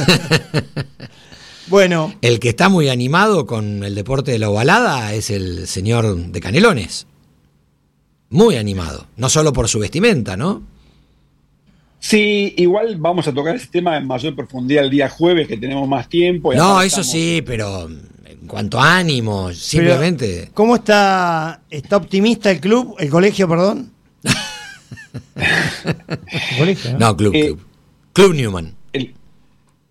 Bueno, El que está muy animado con el deporte de la ovalada es el señor de Canelones. Muy animado. No solo por su vestimenta, ¿no? Sí, igual vamos a tocar ese tema en mayor profundidad el día jueves, que tenemos más tiempo. y No, aparte eso estamos- sí, pero en cuanto a ánimo, simplemente. pero, ¿cómo está? ¿Está optimista el club, el colegio, perdón? El colegio, ¿no? No, Club, Eh, Club. Club Newman. El,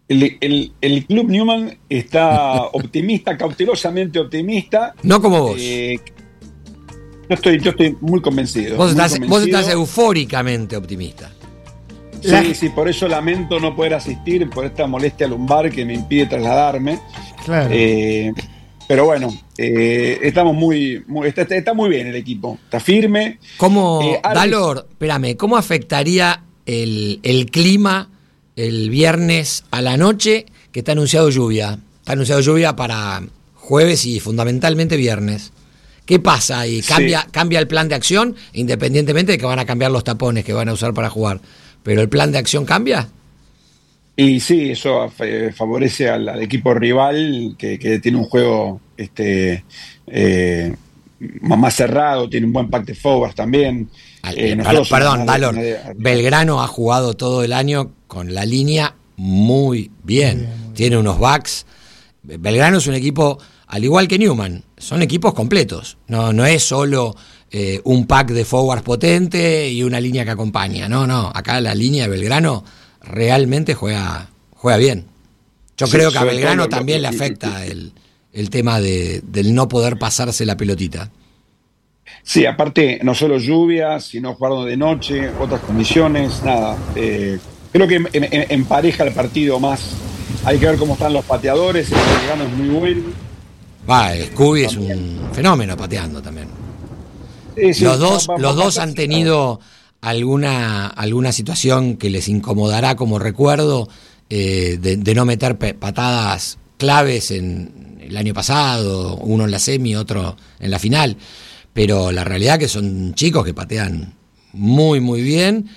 El, el, el Club Newman está optimista, cautelosamente optimista. No como vos. Eh, yo, estoy, yo estoy muy convencido. Vos, muy estás, convencido. vos estás eufóricamente optimista. Sí, La- sí, por eso lamento no poder asistir, por esta molestia lumbar que me impide trasladarme. Claro. Eh, pero bueno, eh, estamos muy, muy está, está muy bien el equipo, está firme. ¿Cómo, Eh, Alex- Dalor, espérame, ¿cómo afectaría el, el clima el viernes a la noche, que está anunciado lluvia? Está anunciado lluvia para jueves y fundamentalmente viernes. ¿Qué pasa ahí? ¿Cambia, Sí. ¿Cambia el plan de acción? Independientemente de que van a cambiar los tapones que van a usar para jugar. ¿Pero el plan de acción cambia? Y sí, eso eh, favorece al, al equipo rival que, que tiene un juego este, eh, más más cerrado, tiene un buen pack de forwards también. Al- Eh, eh, nosotros perdón, somos Dalor. una de- Belgrano ha jugado todo el año con la línea muy bien. Muy bien, muy Tiene unos backs. Belgrano es un equipo, al igual que Newman, son equipos completos. No, no es solo eh, un pack de forwards potente y una línea que acompaña. No, no. Acá la línea de Belgrano realmente juega, juega bien. Yo Sí, creo que a sobre Belgrano todo lo- también lo- le afecta el, el tema de, del no poder pasarse la pelotita. Sí, aparte, no solo lluvia, sino jugar de noche, otras condiciones, nada. Eh, creo que en- en- empareja el partido más. Hay que ver cómo están los pateadores, el Belgrano es muy bueno. Va, Scooby es un fenómeno pateando también. Sí, sí, Los dos, va- va- los va- dos han tenido alguna, alguna situación que les incomodará como recuerdo eh, de, de no meter pe- patadas claves en el año pasado, uno en la semi, otro en la final. Pero la realidad que son chicos que patean muy, muy bien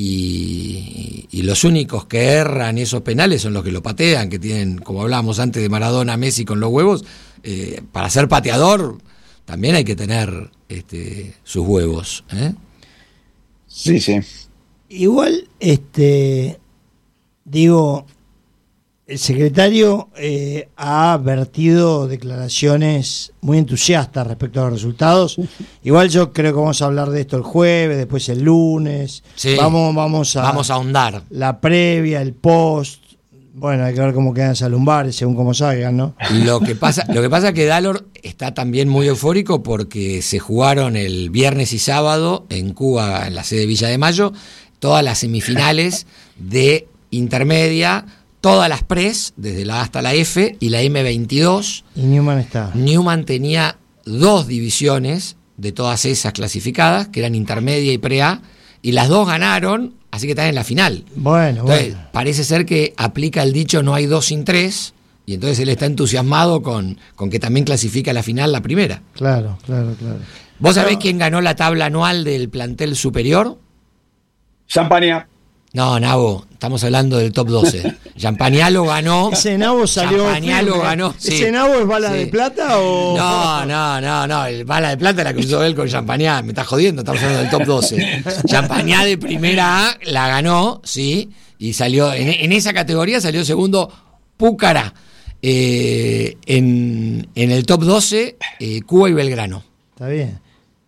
y, y los únicos que erran esos penales son los que lo patean, que tienen, como hablábamos antes de Maradona, Messi con los huevos. Eh, para ser pateador también hay que tener este, sus huevos, ¿eh? Sí, sí. Igual, este, digo, el secretario eh, ha vertido declaraciones muy entusiastas respecto a los resultados. Igual yo creo que vamos a hablar de esto el jueves, después el lunes. Sí. Vamos, vamos a, Vamos a ahondar. la previa, el post. Bueno, hay que ver cómo quedan esas lumbares, según cómo salgan, ¿no? Lo que pasa, lo que pasa es que Dalor está también muy eufórico porque se jugaron el viernes y sábado en Cuba, en la sede de Villa de Mayo, todas las semifinales de intermedia, todas las pres, desde la A hasta la F y la eme veintidós. Y Newman está. Newman tenía dos divisiones de todas esas clasificadas, que eran intermedia y pre-A, y las dos ganaron, así que están en la final. Bueno, Entonces, bueno. parece ser que aplica el dicho no hay dos sin tres, y entonces él está entusiasmado con, con que también clasifica a la final la primera. Claro, claro, claro. ¿Vos sabés Pero- quién ganó la tabla anual del plantel superior? Champaña. No, Nabo, estamos hablando del top doce. Champagnat lo ganó. ¿Ese nabo salió Champagnat lo firme? ganó. sí. ¿Ese nabo es bala Sí. de plata o...? No, no, no, no. El bala de plata la cruzó él con Champagnat. Me está jodiendo, estamos hablando del top doce. Champagnat de primera A la ganó, sí. Y salió, en, en esa categoría salió segundo Púcara. Eh, en, en el top doce, eh, Cuba y Belgrano. Está bien.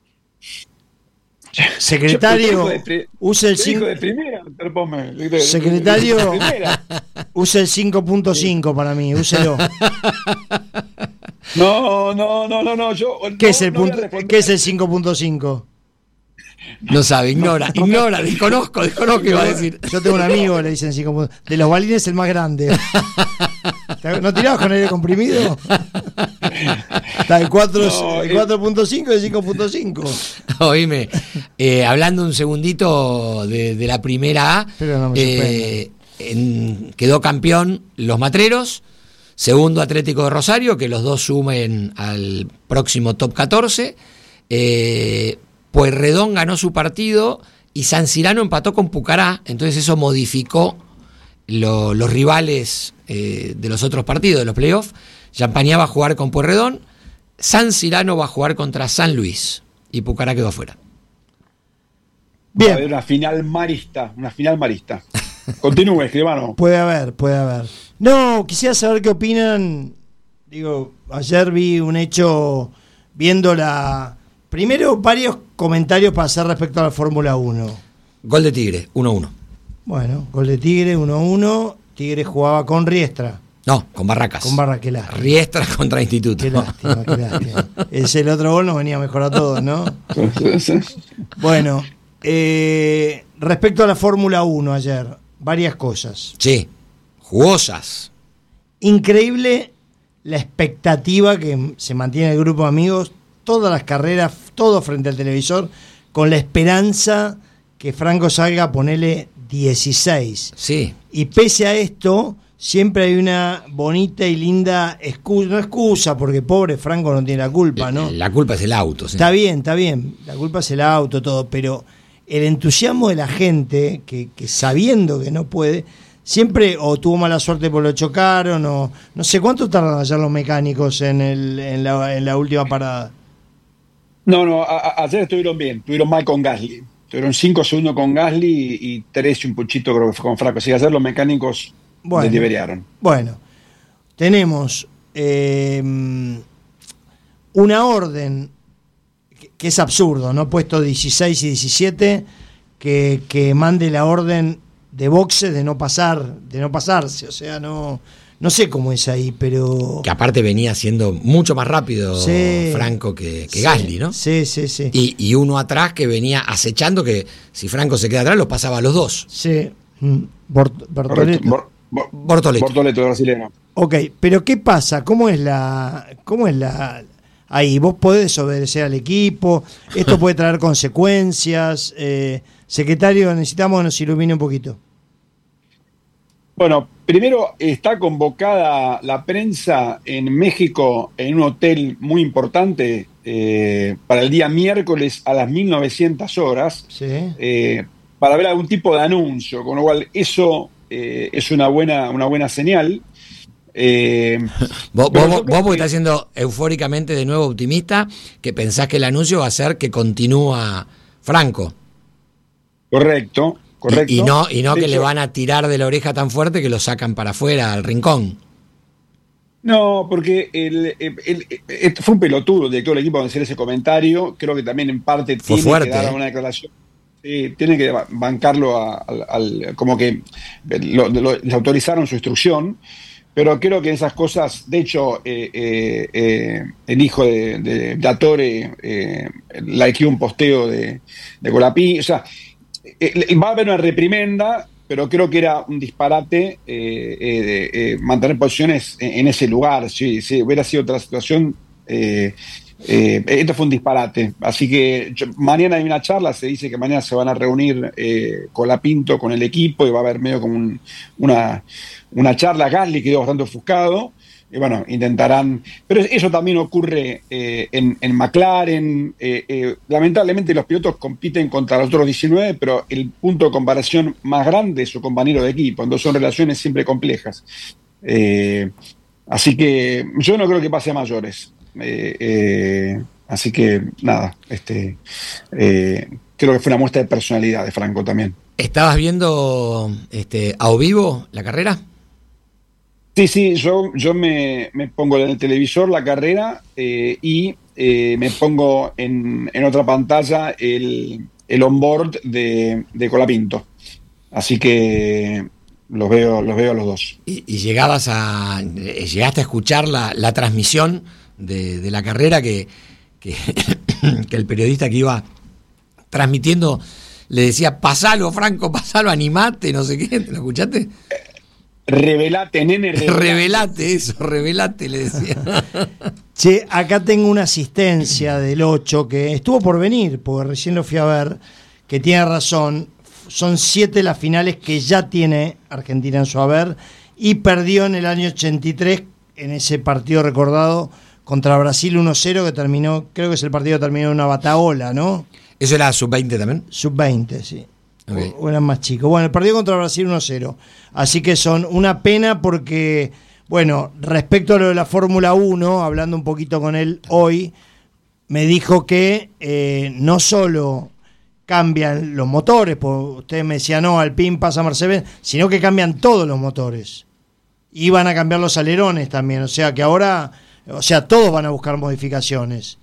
Secretario, Yo te digo de pri- use el te digo cinco, de primera, doctor Pome. De- de- Secretario. de primera. use el cinco punto cinco para mí, úselo. No, no, no, no, no. Yo, ¿Qué no, es el no voy a punto, responder. ¿qué es el cinco punto cinco? No sabe, ignora, ignora, desconozco, desconozco qué va a decir. Yo tengo un amigo, le dicen cinco punto cinco. De los balines el más grande. ¿No tirabas con aire comprimido? Está el cuatro, No, el eh. cuatro punto cinco y el cinco punto cinco. Oíme, eh, hablando un segundito de, de la primera A, Pero no me eh, en- quedó campeón los Matreros, segundo Atlético de Rosario, que los dos sumen al próximo top catorce. Eh, Pueyrredón ganó su partido y San Cirano empató con Pucará, entonces eso modificó lo- los rivales eh, de los otros partidos, de los playoffs. Champagnat va a jugar con Pueyrredón, San Cirano va a jugar contra San Luis y Pucará quedó afuera. Va a haber Bien, una final marista, una final marista. Continúe, escribano. puede haber, puede haber. No, quisiera saber qué opinan. Digo, ayer vi un hecho viendo la... Primero, varios comentarios para hacer respecto a la Fórmula uno. Gol de Tigre, uno uno. Bueno, gol de Tigre, uno uno. Tigre jugaba con Riestra. No, con Barracas. Con Barraquelá. Riestra contra Instituto. Qué lástima, qué lástima. Ese el otro gol nos venía mejor a todos, ¿no? Bueno, eh, respecto a la Fórmula uno ayer, varias cosas. Sí, jugosas. Increíble la expectativa que se mantiene el grupo de amigos, todas las carreras, todo frente al televisor, con la esperanza que Franco salga a ponerle dieciséis. Sí. Y pese a esto, siempre hay una bonita y linda excusa, no excusa, porque pobre Franco no tiene la culpa, ¿no? La culpa es el auto. Sí. Está bien, está bien, la culpa es el auto, todo, pero el entusiasmo de la gente, que, que sabiendo que no puede, siempre o tuvo mala suerte por lo chocaron, o no sé cuánto tardan allá los mecánicos en, el, en, la, en la última parada. No, no, a, a, ayer estuvieron bien, estuvieron mal con Gasly. Tuvieron cinco segundos con Gasly y, y tres y un puchito creo que fue con Franco. Así que ayer los mecánicos bueno, deliberaron. Bueno, tenemos eh, una orden que, que es absurdo, ¿no? Puesto dieciséis y diecisiete, que, que mande la orden de boxe de no pasar, de no pasarse, o sea, no, no sé cómo es ahí, pero... Que aparte venía siendo mucho más rápido sí, Franco que, que sí, Gasly, ¿no? Sí, sí, sí. Y, y uno atrás que venía acechando que si Franco se queda atrás los pasaba a los dos. Sí, Bort- Bortoleto. Bor- Bor- Bortoleto. Bortoleto, brasileño. Ok, pero ¿qué pasa? ¿Cómo es la... cómo es la... ahí? ¿Vos podés obedecer al equipo? ¿Esto puede traer consecuencias? Eh, secretario, necesitamos que nos ilumine un poquito. Bueno, primero está convocada la prensa en México en un hotel muy importante eh, para el día miércoles a las mil novecientas horas Sí. eh, para ver algún tipo de anuncio, con lo cual eso eh, es una buena, una buena señal. Eh, vos, pero vos, yo creo vos porque que- estás siendo eufóricamente de nuevo optimista, que pensás que el anuncio va a ser que continúa Franco. Correcto, correcto. Y, y no, y no De que le hecho, van a tirar de la oreja tan fuerte que lo sacan para afuera, al rincón. No, porque el, el- el- el- fue un pelotudo el director del equipo de hacer ese comentario. Creo que también en parte Fue tiene fuerte, que dar ¿eh? una declaración. Sí, tiene que ba- bancarlo a- al, al- como que lo- lo- les autorizaron su instrucción. Pero creo que esas cosas, de hecho, eh, eh, eh, el hijo de, de, de Attore eh, likeó un posteo de, de Colapinto. O sea, eh, va a haber una reprimenda, pero creo que era un disparate eh, eh, de, eh, mantener posiciones en, en ese lugar. Si, si hubiera sido otra situación, eh, eh, esto fue un disparate. Así que yo- mañana hay una charla, se dice que mañana se van a reunir eh, Colapinto con el equipo y va a haber medio como un- una, una charla. Gasly quedó bastante ofuscado. Y bueno, intentarán. Pero eso también ocurre eh, en, en McLaren. Eh, eh, lamentablemente los pilotos compiten contra los otros diecinueve, pero el punto de comparación más grande es su compañero de equipo. Entonces son relaciones siempre complejas. Eh, así que yo no creo que pase a mayores. Eh, eh, así que nada, este, eh, creo que fue una muestra de personalidad de Franco también. ¿Estabas viendo este, a o vivo la carrera? Sí, sí, yo, yo me, me pongo en el televisor la carrera eh, y eh, me pongo en, en otra pantalla el, el onboard de, de Colapinto. Así que los veo, los veo a los dos. Y, y llegabas a eh, llegaste a escuchar la, la transmisión de, de la carrera que, que, que el periodista que iba transmitiendo le decía, pasalo, Franco, pasalo, animate, no sé qué, ¿te lo escuchaste? Revelate, nene, revelate. Revelate eso, revelate, le decía. Che, acá tengo una asistencia del ocho que estuvo por venir, porque recién lo fui a ver, que tiene razón. Son siete las finales que ya tiene Argentina en su haber y perdió en el año ochenta y tres en ese partido recordado contra Brasil uno cero que terminó, creo que es el partido que terminó en una bataola, ¿no? ¿Eso era sub veinte también? sub veinte, sí. Okay. O, o eran más chicos. Bueno, el partido contra Brasil uno cero. Así que son una pena porque, bueno, respecto a lo de la Fórmula uno, hablando un poquito con él hoy, me dijo que eh, no solo cambian los motores, porque ustedes me decían, no, Alpine pasa a Mercedes, sino que cambian todos los motores. Y van a cambiar los alerones también, o sea que ahora, o sea, todos van a buscar modificaciones.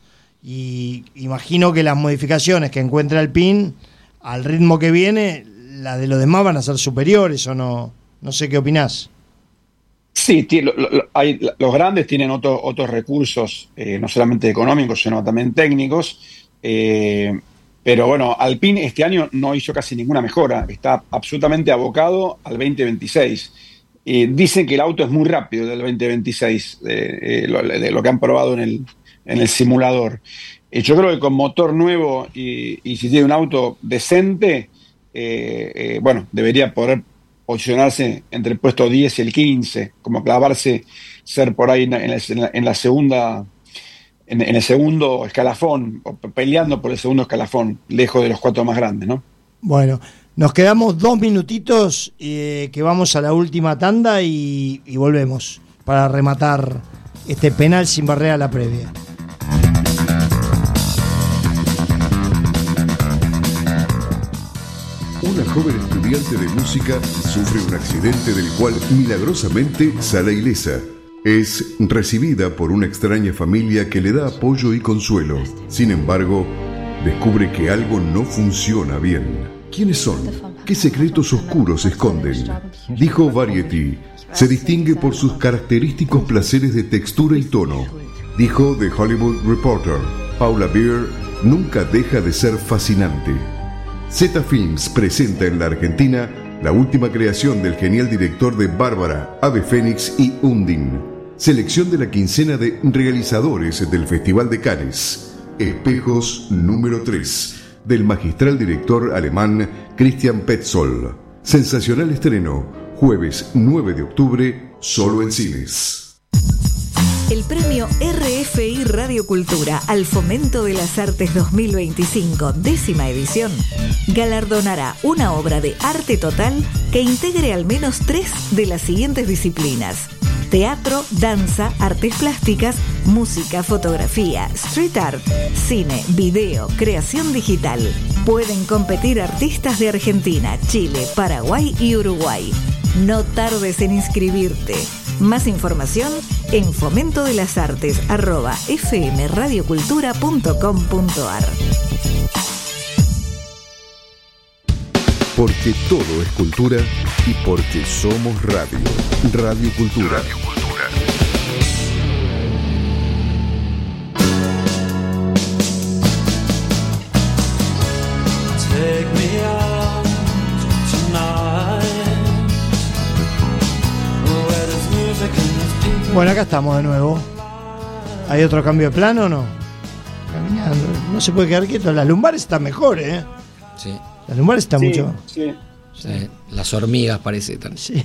Y imagino que las modificaciones que encuentra Alpine, al ritmo que viene, las de los demás van a ser superiores, ¿o no, No sé qué opinás. Sí, tí- lo- lo- hay, los grandes tienen otro- otros recursos, eh, no solamente económicos, sino también técnicos. eh, pero bueno, Alpine este año no hizo casi ninguna mejora, está absolutamente abocado al veinte veintiséis. Eh, dicen que el auto es muy rápido del veinte veintiséis, eh, eh, lo, de lo que han probado en el, en el simulador. Eh, yo creo que con motor nuevo y, y si tiene un auto decente, eh, eh, bueno, debería poder posicionarse entre el puesto diez y el quince, como clavarse, ser por ahí en la, en la- en la segunda, en, en el segundo escalafón, o peleando por el segundo escalafón, lejos de los cuatro más grandes, ¿no? Bueno, nos quedamos dos minutitos eh, que vamos a la última tanda y, y volvemos para rematar este penal sin barrera a la previa. Una joven estudiante de música sufre un accidente del cual milagrosamente sale ilesa. Es recibida por una extraña familia que le da apoyo y consuelo. Sin embargo, descubre que algo no funciona bien. ¿Quiénes son? ¿Qué secretos oscuros esconden? Dijo Variety, se distingue por sus característicos placeres de textura y tono. Dijo The Hollywood Reporter, Paula Beer nunca deja de ser fascinante. Z Films presenta en la Argentina la última creación del genial director de Bárbara, Ave Fénix y Undine. Selección de la quincena de realizadores del Festival de Cannes. Espejos número tres, del magistral director alemán Christian Petzold. Sensacional estreno, jueves nueve de octubre, solo en cines. El premio R F I Radio Cultura al Fomento de las Artes dos mil veinticinco, décima edición, galardonará una obra de arte total que integre al menos tres de las siguientes disciplinas: teatro, danza, artes plásticas, música, fotografía, street art, cine, video, creación digital. Pueden competir artistas de Argentina, Chile, Paraguay y Uruguay. No tardes en inscribirte. Más información en fomento de las artes arroba fmradiocultura punto com punto ar. Porque todo es cultura y porque somos radio. Radio Cultura. Radio Cultura. Take me out tonight. Where there's music and there's people. Bueno, acá estamos de nuevo. ¿Hay otro cambio de plano o no? Caminando. No se puede quedar quieto. Las lumbares están mejor, ¿eh? Sí, Las lumbares están Sí, mucho. sí. sí. Las hormigas parece tan. Sí.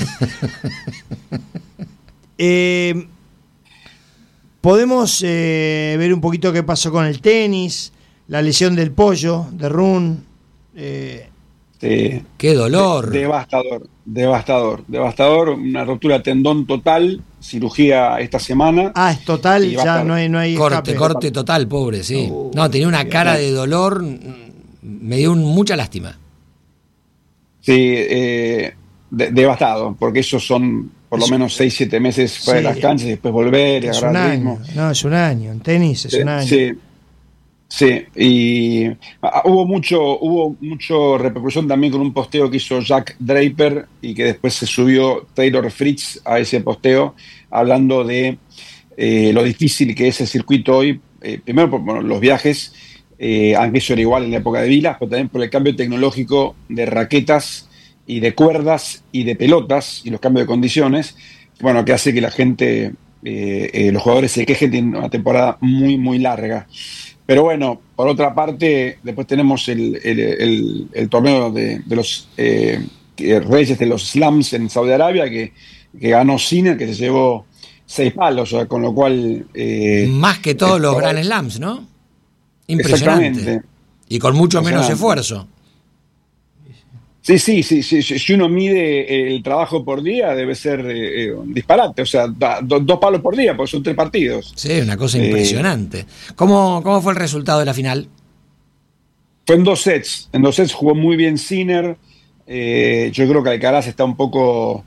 Eh, podemos eh, ver un poquito qué pasó con el tenis, la lesión del pollo, de Run. Eh, Sí. ¡Qué dolor! De- devastador, devastador, devastador, una rotura de tendón total, cirugía esta semana. ah, es total, Y va a ya estar- no hay, no hay corte, escape. corte total, pobre, sí. Uh, No, tenía una cara de dolor, mm, me dio un- mucha lástima. Sí, eh, de- devastado, porque esos son por lo Es- menos seis siete meses fuera Sí. de las canchas y después volver y Es un agarrar año, ritmo. no, es un año, en tenis es Sí, un año. sí, sí, y ah, hubo mucho, hubo mucho repercusión también con un posteo que hizo Jack Draper y que después se subió Taylor Fritz a ese posteo, hablando de eh, lo difícil que es el circuito hoy, eh, primero por bueno, los viajes, eh, aunque eso era igual en la época de Vilas, pero también por el cambio tecnológico de raquetas y de cuerdas y de pelotas y los cambios de condiciones, bueno, que hace que la gente, eh, eh, los jugadores se quejen, tienen una temporada muy, muy larga. Pero bueno, por otra parte, después tenemos el, el, el- el torneo de, de los eh, que- Reyes de los Slams en Saudi Arabia, que, que ganó Sinner, que se llevó seis palos, o sea, con lo cual... eh, Más que todos es los probable- Grand Slams, ¿no? Impresionante. Exactamente. Y con mucho menos Impresionante. esfuerzo. Sí, sí, sí, sí, sí, si uno mide el trabajo por día, debe ser eh, eh, un disparate, o sea, da- do- dos palos por día, porque son tres partidos. Sí, una cosa Eh, impresionante. ¿Cómo, ¿Cómo fue el resultado de la final? Fue en dos sets, en dos sets jugó muy bien Sinner, eh, yo creo que Alcaraz está un poco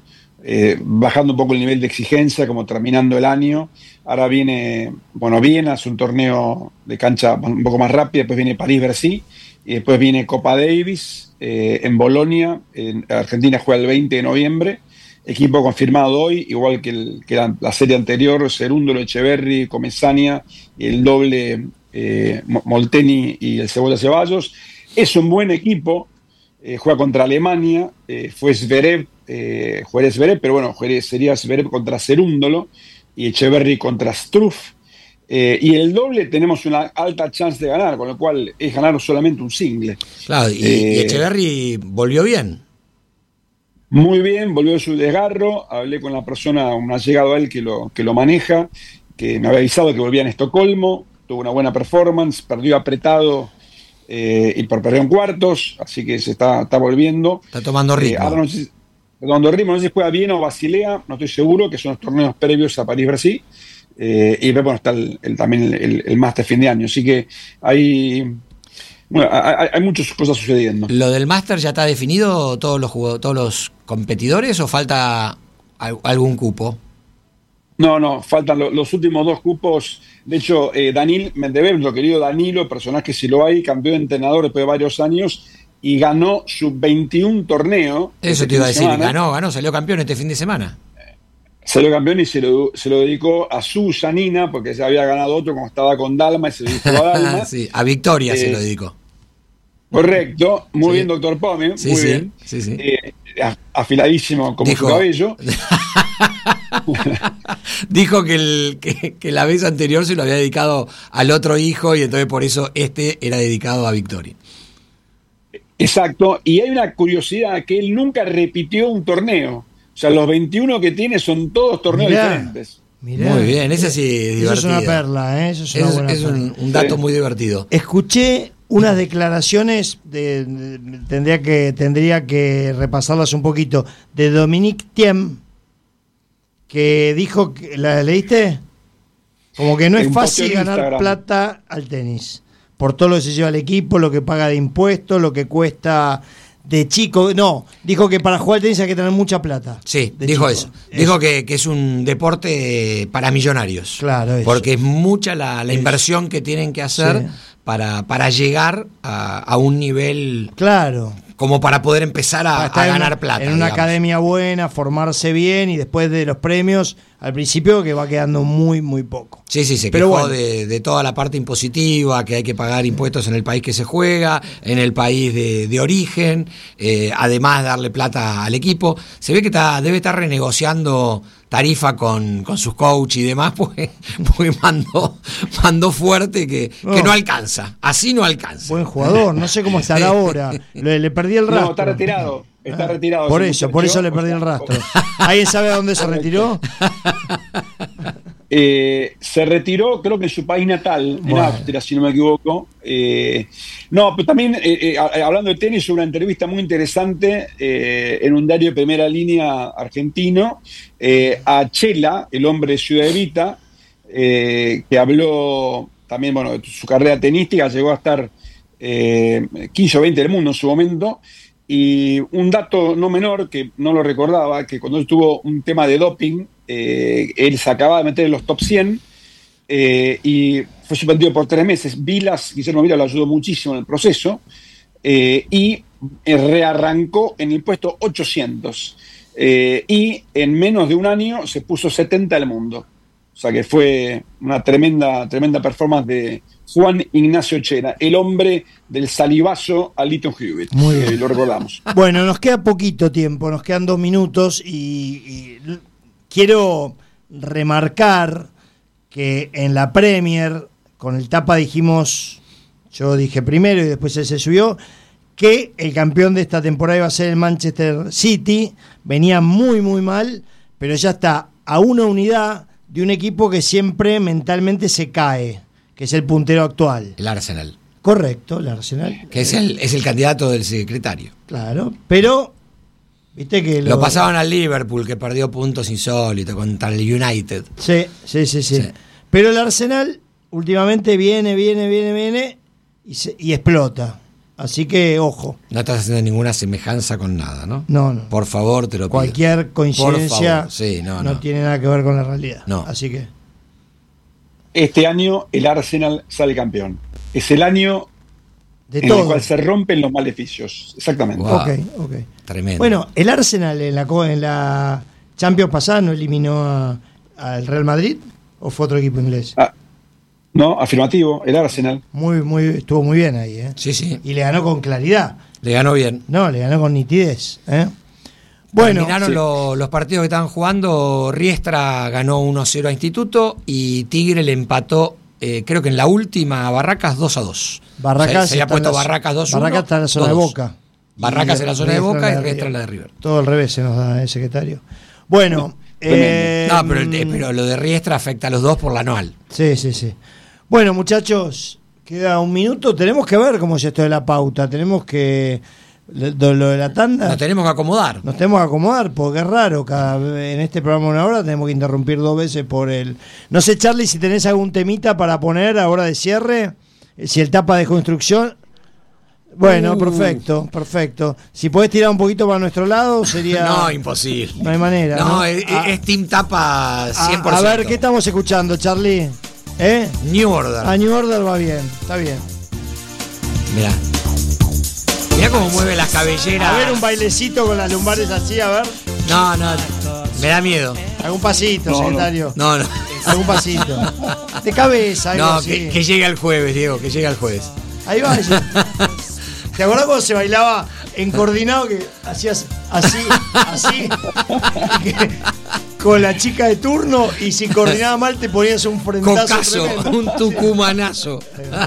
eh, bajando un poco el nivel de exigencia, como terminando el año. Ahora viene, bueno, Viena, hace un torneo de cancha un poco más rápida, después viene París-Bercy, y después viene Copa Davis eh, en Bolonia. En Argentina juega el veinte de noviembre. Equipo confirmado hoy, igual que, el, que la, la serie anterior, Cerúndolo, Echeverri, Comesaña, el doble eh, Molteni y el Cebolla Ceballos. Es un buen equipo, eh, juega contra Alemania, eh, fue Zverev, eh, jugaría Zverev, pero bueno, sería Zverev contra Cerúndolo y Echeverri contra Struff. Eh, y el doble tenemos una alta chance de ganar, con lo cual es ganar solamente un single. Claro, y, eh, y Echeverri volvió bien. Muy bien, volvió de su desgarro. Hablé con la persona, un allegado a él que lo, que lo maneja, que me había avisado que volvía en Estocolmo. Tuvo una buena performance, perdió apretado eh, y por perdió en cuartos, así que se está, está volviendo. Está tomando ritmo. Eh, ahora no sé, tomando ritmo, no sé si juega Viena o Basilea, no estoy seguro, que son los torneos previos a París-Bercy. Eh, y bueno, está el, el, también el, el, el Master fin de año, así que hay, bueno, hay, hay muchas cosas sucediendo. ¿Lo del Master ya está definido todos los jugadores, todos los competidores o falta algún cupo? No, no, faltan lo, los últimos dos cupos. De hecho, eh, Danil Medvedev, lo querido Danilo, personaje si lo hay, cambió de entrenador después de varios años y ganó sub veintiún torneo. Eso este te iba a decir, semana. ganó, ganó, salió campeón este fin de semana. Salió campeón y se lo, se lo dedicó a su Janina, porque ya había ganado otro como estaba con Dalma y se lo dedicó a Dalma. Sí, a Victoria eh, se lo dedicó. Correcto, muy sí. bien, doctor Pome, sí, muy sí, bien. Sí, sí. Eh, afiladísimo como Dijo... su cabello. Dijo que, el, que, que la vez anterior se lo había dedicado al otro hijo y entonces por eso este era dedicado a Victoria. Exacto, y hay una curiosidad que él nunca repitió un torneo. O sea, los veintiuno que tiene son todos torneos mirá, diferentes. Mirá, muy bien, ese sí es divertido. Eso es una perla, ¿eh? Eso es, una es, buena es perla. Un, un dato sí. muy divertido. Escuché unas declaraciones, de, de, tendría, que, tendría que repasarlas un poquito, de Dominique Thiem, que dijo, que, ¿la leíste? Como que no es fácil ganar Instagram. plata al tenis, por todo lo que se lleva al equipo, lo que paga de impuestos, lo que cuesta... De chico, no, dijo que para jugar al tenis hay que tener mucha plata. Sí, de dijo chico. eso. eso. Dijo que, que es un deporte para millonarios. Claro, eso. Porque es mucha la, la inversión que tienen que hacer sí. para, para llegar a, a un nivel... Claro. Como para poder empezar a, a ganar en, plata. En una digamos. academia buena, formarse bien y después de los premios, al principio que va quedando muy, muy poco. Sí, sí, se Pero quejó bueno. de, de toda la parte impositiva, que hay que pagar impuestos en el país que se juega, en el país de, de origen, eh, además darle plata al equipo. Se ve que está, debe estar renegociando tarifa con, con sus coaches y demás, pues, pues mandó, mandó fuerte que no. que no alcanza. Así no alcanza. Buen jugador, no sé cómo estará ahora. Le, le perdí el rastro. No, está retirado. Está retirado. Por eso, por eso le perdí el rastro. ¿Alguien sabe a dónde se retiró? Eh, se retiró, creo que en su país natal, bueno. en Austria, si no me equivoco. Eh, no, pero también, eh, eh, hablando de tenis, una entrevista muy interesante eh, en un diario de primera línea argentino eh, a Chela, el hombre de Ciudad Evita, eh, que habló también, bueno, de su carrera tenística, llegó a estar eh, quince o veinte del mundo en su momento. Y un dato no menor, que no lo recordaba, que cuando él tuvo un tema de doping, eh, él se acababa de meter en los top cien eh, y fue suspendido por tres meses. Vilas, Guillermo Vilas lo ayudó muchísimo en el proceso eh, y rearrancó en el puesto ochocientos. Eh, y en menos de un año se puso setenta del mundo. O sea que fue una tremenda, tremenda performance de Juan Ignacio Chela, el hombre del salivazo a Lytton Hewitt. Muy bien. Eh, lo recordamos. Bueno, nos queda poquito tiempo, nos quedan dos minutos y, y quiero remarcar que en la Premier, con el Tapa dijimos, yo dije primero y después él se subió, que el campeón de esta temporada iba a ser el Manchester City. Venía muy muy mal, pero ya está a una unidad de un equipo que siempre mentalmente se cae, que es el puntero actual. El Arsenal. Correcto, el Arsenal. Que es el, es el candidato del secretario. Claro, pero viste que lo... lo pasaban al Liverpool, que perdió puntos insólitos contra el United. Sí, sí, sí, sí, sí. Pero el Arsenal últimamente viene, viene, viene, viene y, se, y explota. Así que, ojo. No estás haciendo ninguna semejanza con nada, ¿no? No, no. Por favor, te lo pido. Cualquier coincidencia sí, no, no, no tiene nada que ver con la realidad. No. Así que. Este año el Arsenal sale campeón. Es el año De en todo. el cual se rompen los maleficios. Exactamente. Wow. Ok, ok. Tremendo. Bueno, el Arsenal en la, co- en la Champions pasada no eliminó a- al Real Madrid, ¿o fue otro equipo inglés? Ah, no, afirmativo, el Arsenal. Muy, muy, estuvo muy bien ahí, ¿eh? Sí, sí. Y le ganó con claridad. Le ganó bien. No, le ganó con nitidez, ¿eh? Bueno, Terminaron sí. lo- los partidos que estaban jugando. Riestra ganó uno cero a Instituto y Tigre le empató, eh, creo que en la última, a Barracas dos a dos. Barracas se, se había está en puesto la- Barracas dos uno. Barracas está en la zona de Boca. Barracas Y en la zona de Riestra Boca en y la de Riestra en River. la de River. Todo al revés se nos da el secretario. Bueno, eh, No, pero, el- pero lo de Riestra afecta a los dos por la anual. Sí, sí, sí. Bueno, muchachos, queda un minuto. Tenemos que ver cómo es esto de la pauta. Tenemos que. Lo, lo de la tanda. Nos tenemos que acomodar. Nos tenemos que acomodar porque es raro. Cada, en este programa de una hora tenemos que interrumpir dos veces por el. No sé, Charlie, si tenés algún temita para poner ahora de cierre. Si el tapa de construcción. Bueno, Uh. perfecto, perfecto. Si podés tirar un poquito para nuestro lado, sería. No, imposible. No hay manera. No, ¿no? es, A- es Team Tapa cien por a, a ciento. ver, ¿qué estamos escuchando, Charlie? ¿Eh? New Order. A New Order va bien, está bien. Mirá. Mirá cómo mueve las cabelleras. A ver, un bailecito con las lumbares así, a ver. No, no. Me da miedo. Algún pasito, No, no. secretario. No, no. Algún pasito. De cabeza, algo No, así. que, que llegue el jueves, Diego, que llegue el jueves. Ahí va. ese. ¿Te acordás cuando se bailaba en coordinado que hacías así, así? Y que con la chica de turno y si coordinaba mal te ponías un frentazo Cocazo, tremendo. un tucumanazo.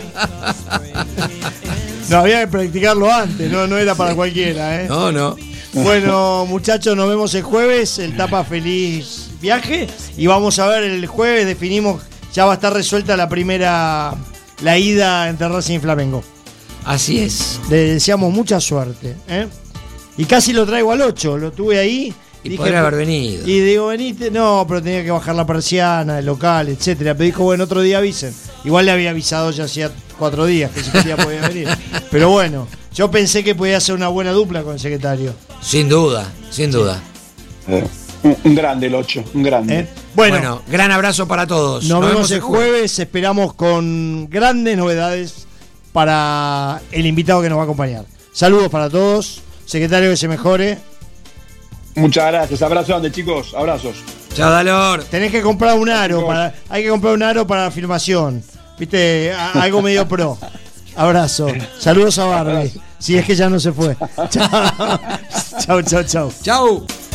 No, había que practicarlo antes, no, no era para cualquiera, ¿eh? No, no. Bueno, muchachos, nos vemos el jueves. El Tapa feliz viaje. Y vamos a ver el jueves, definimos, ya va a estar resuelta la primera, la ida entre Racing y Flamengo. Así es. Le deseamos mucha suerte, ¿eh? Y casi lo traigo al ocho, lo tuve ahí. Y podría haber venido. Y digo, veniste, no, pero tenía que bajar la persiana, el local, etcétera. Pero dijo, bueno, otro día avisen. Igual le había avisado ya hacía cuatro días que si quería podía venir. Pero bueno, yo pensé que podía hacer una buena dupla con el secretario. Sin duda, sin duda. Eh, un, un grande el ocho, un grande. ¿eh? Bueno, Bueno, gran abrazo para todos. nos, vemos el jueves. Esperamos con grandes novedades para el invitado que nos va a acompañar. Saludos para todos. Secretario, que se mejore. Muchas gracias. Abrazo grande, chicos. Abrazos. Chao, Dalor. Tenés que comprar un aro. Para, hay que comprar un aro para la filmación. Viste, A- algo medio pro. Abrazo. Saludos a Barbie. Si es que ya no se fue. Chao, chao, chao. Chao. Chao.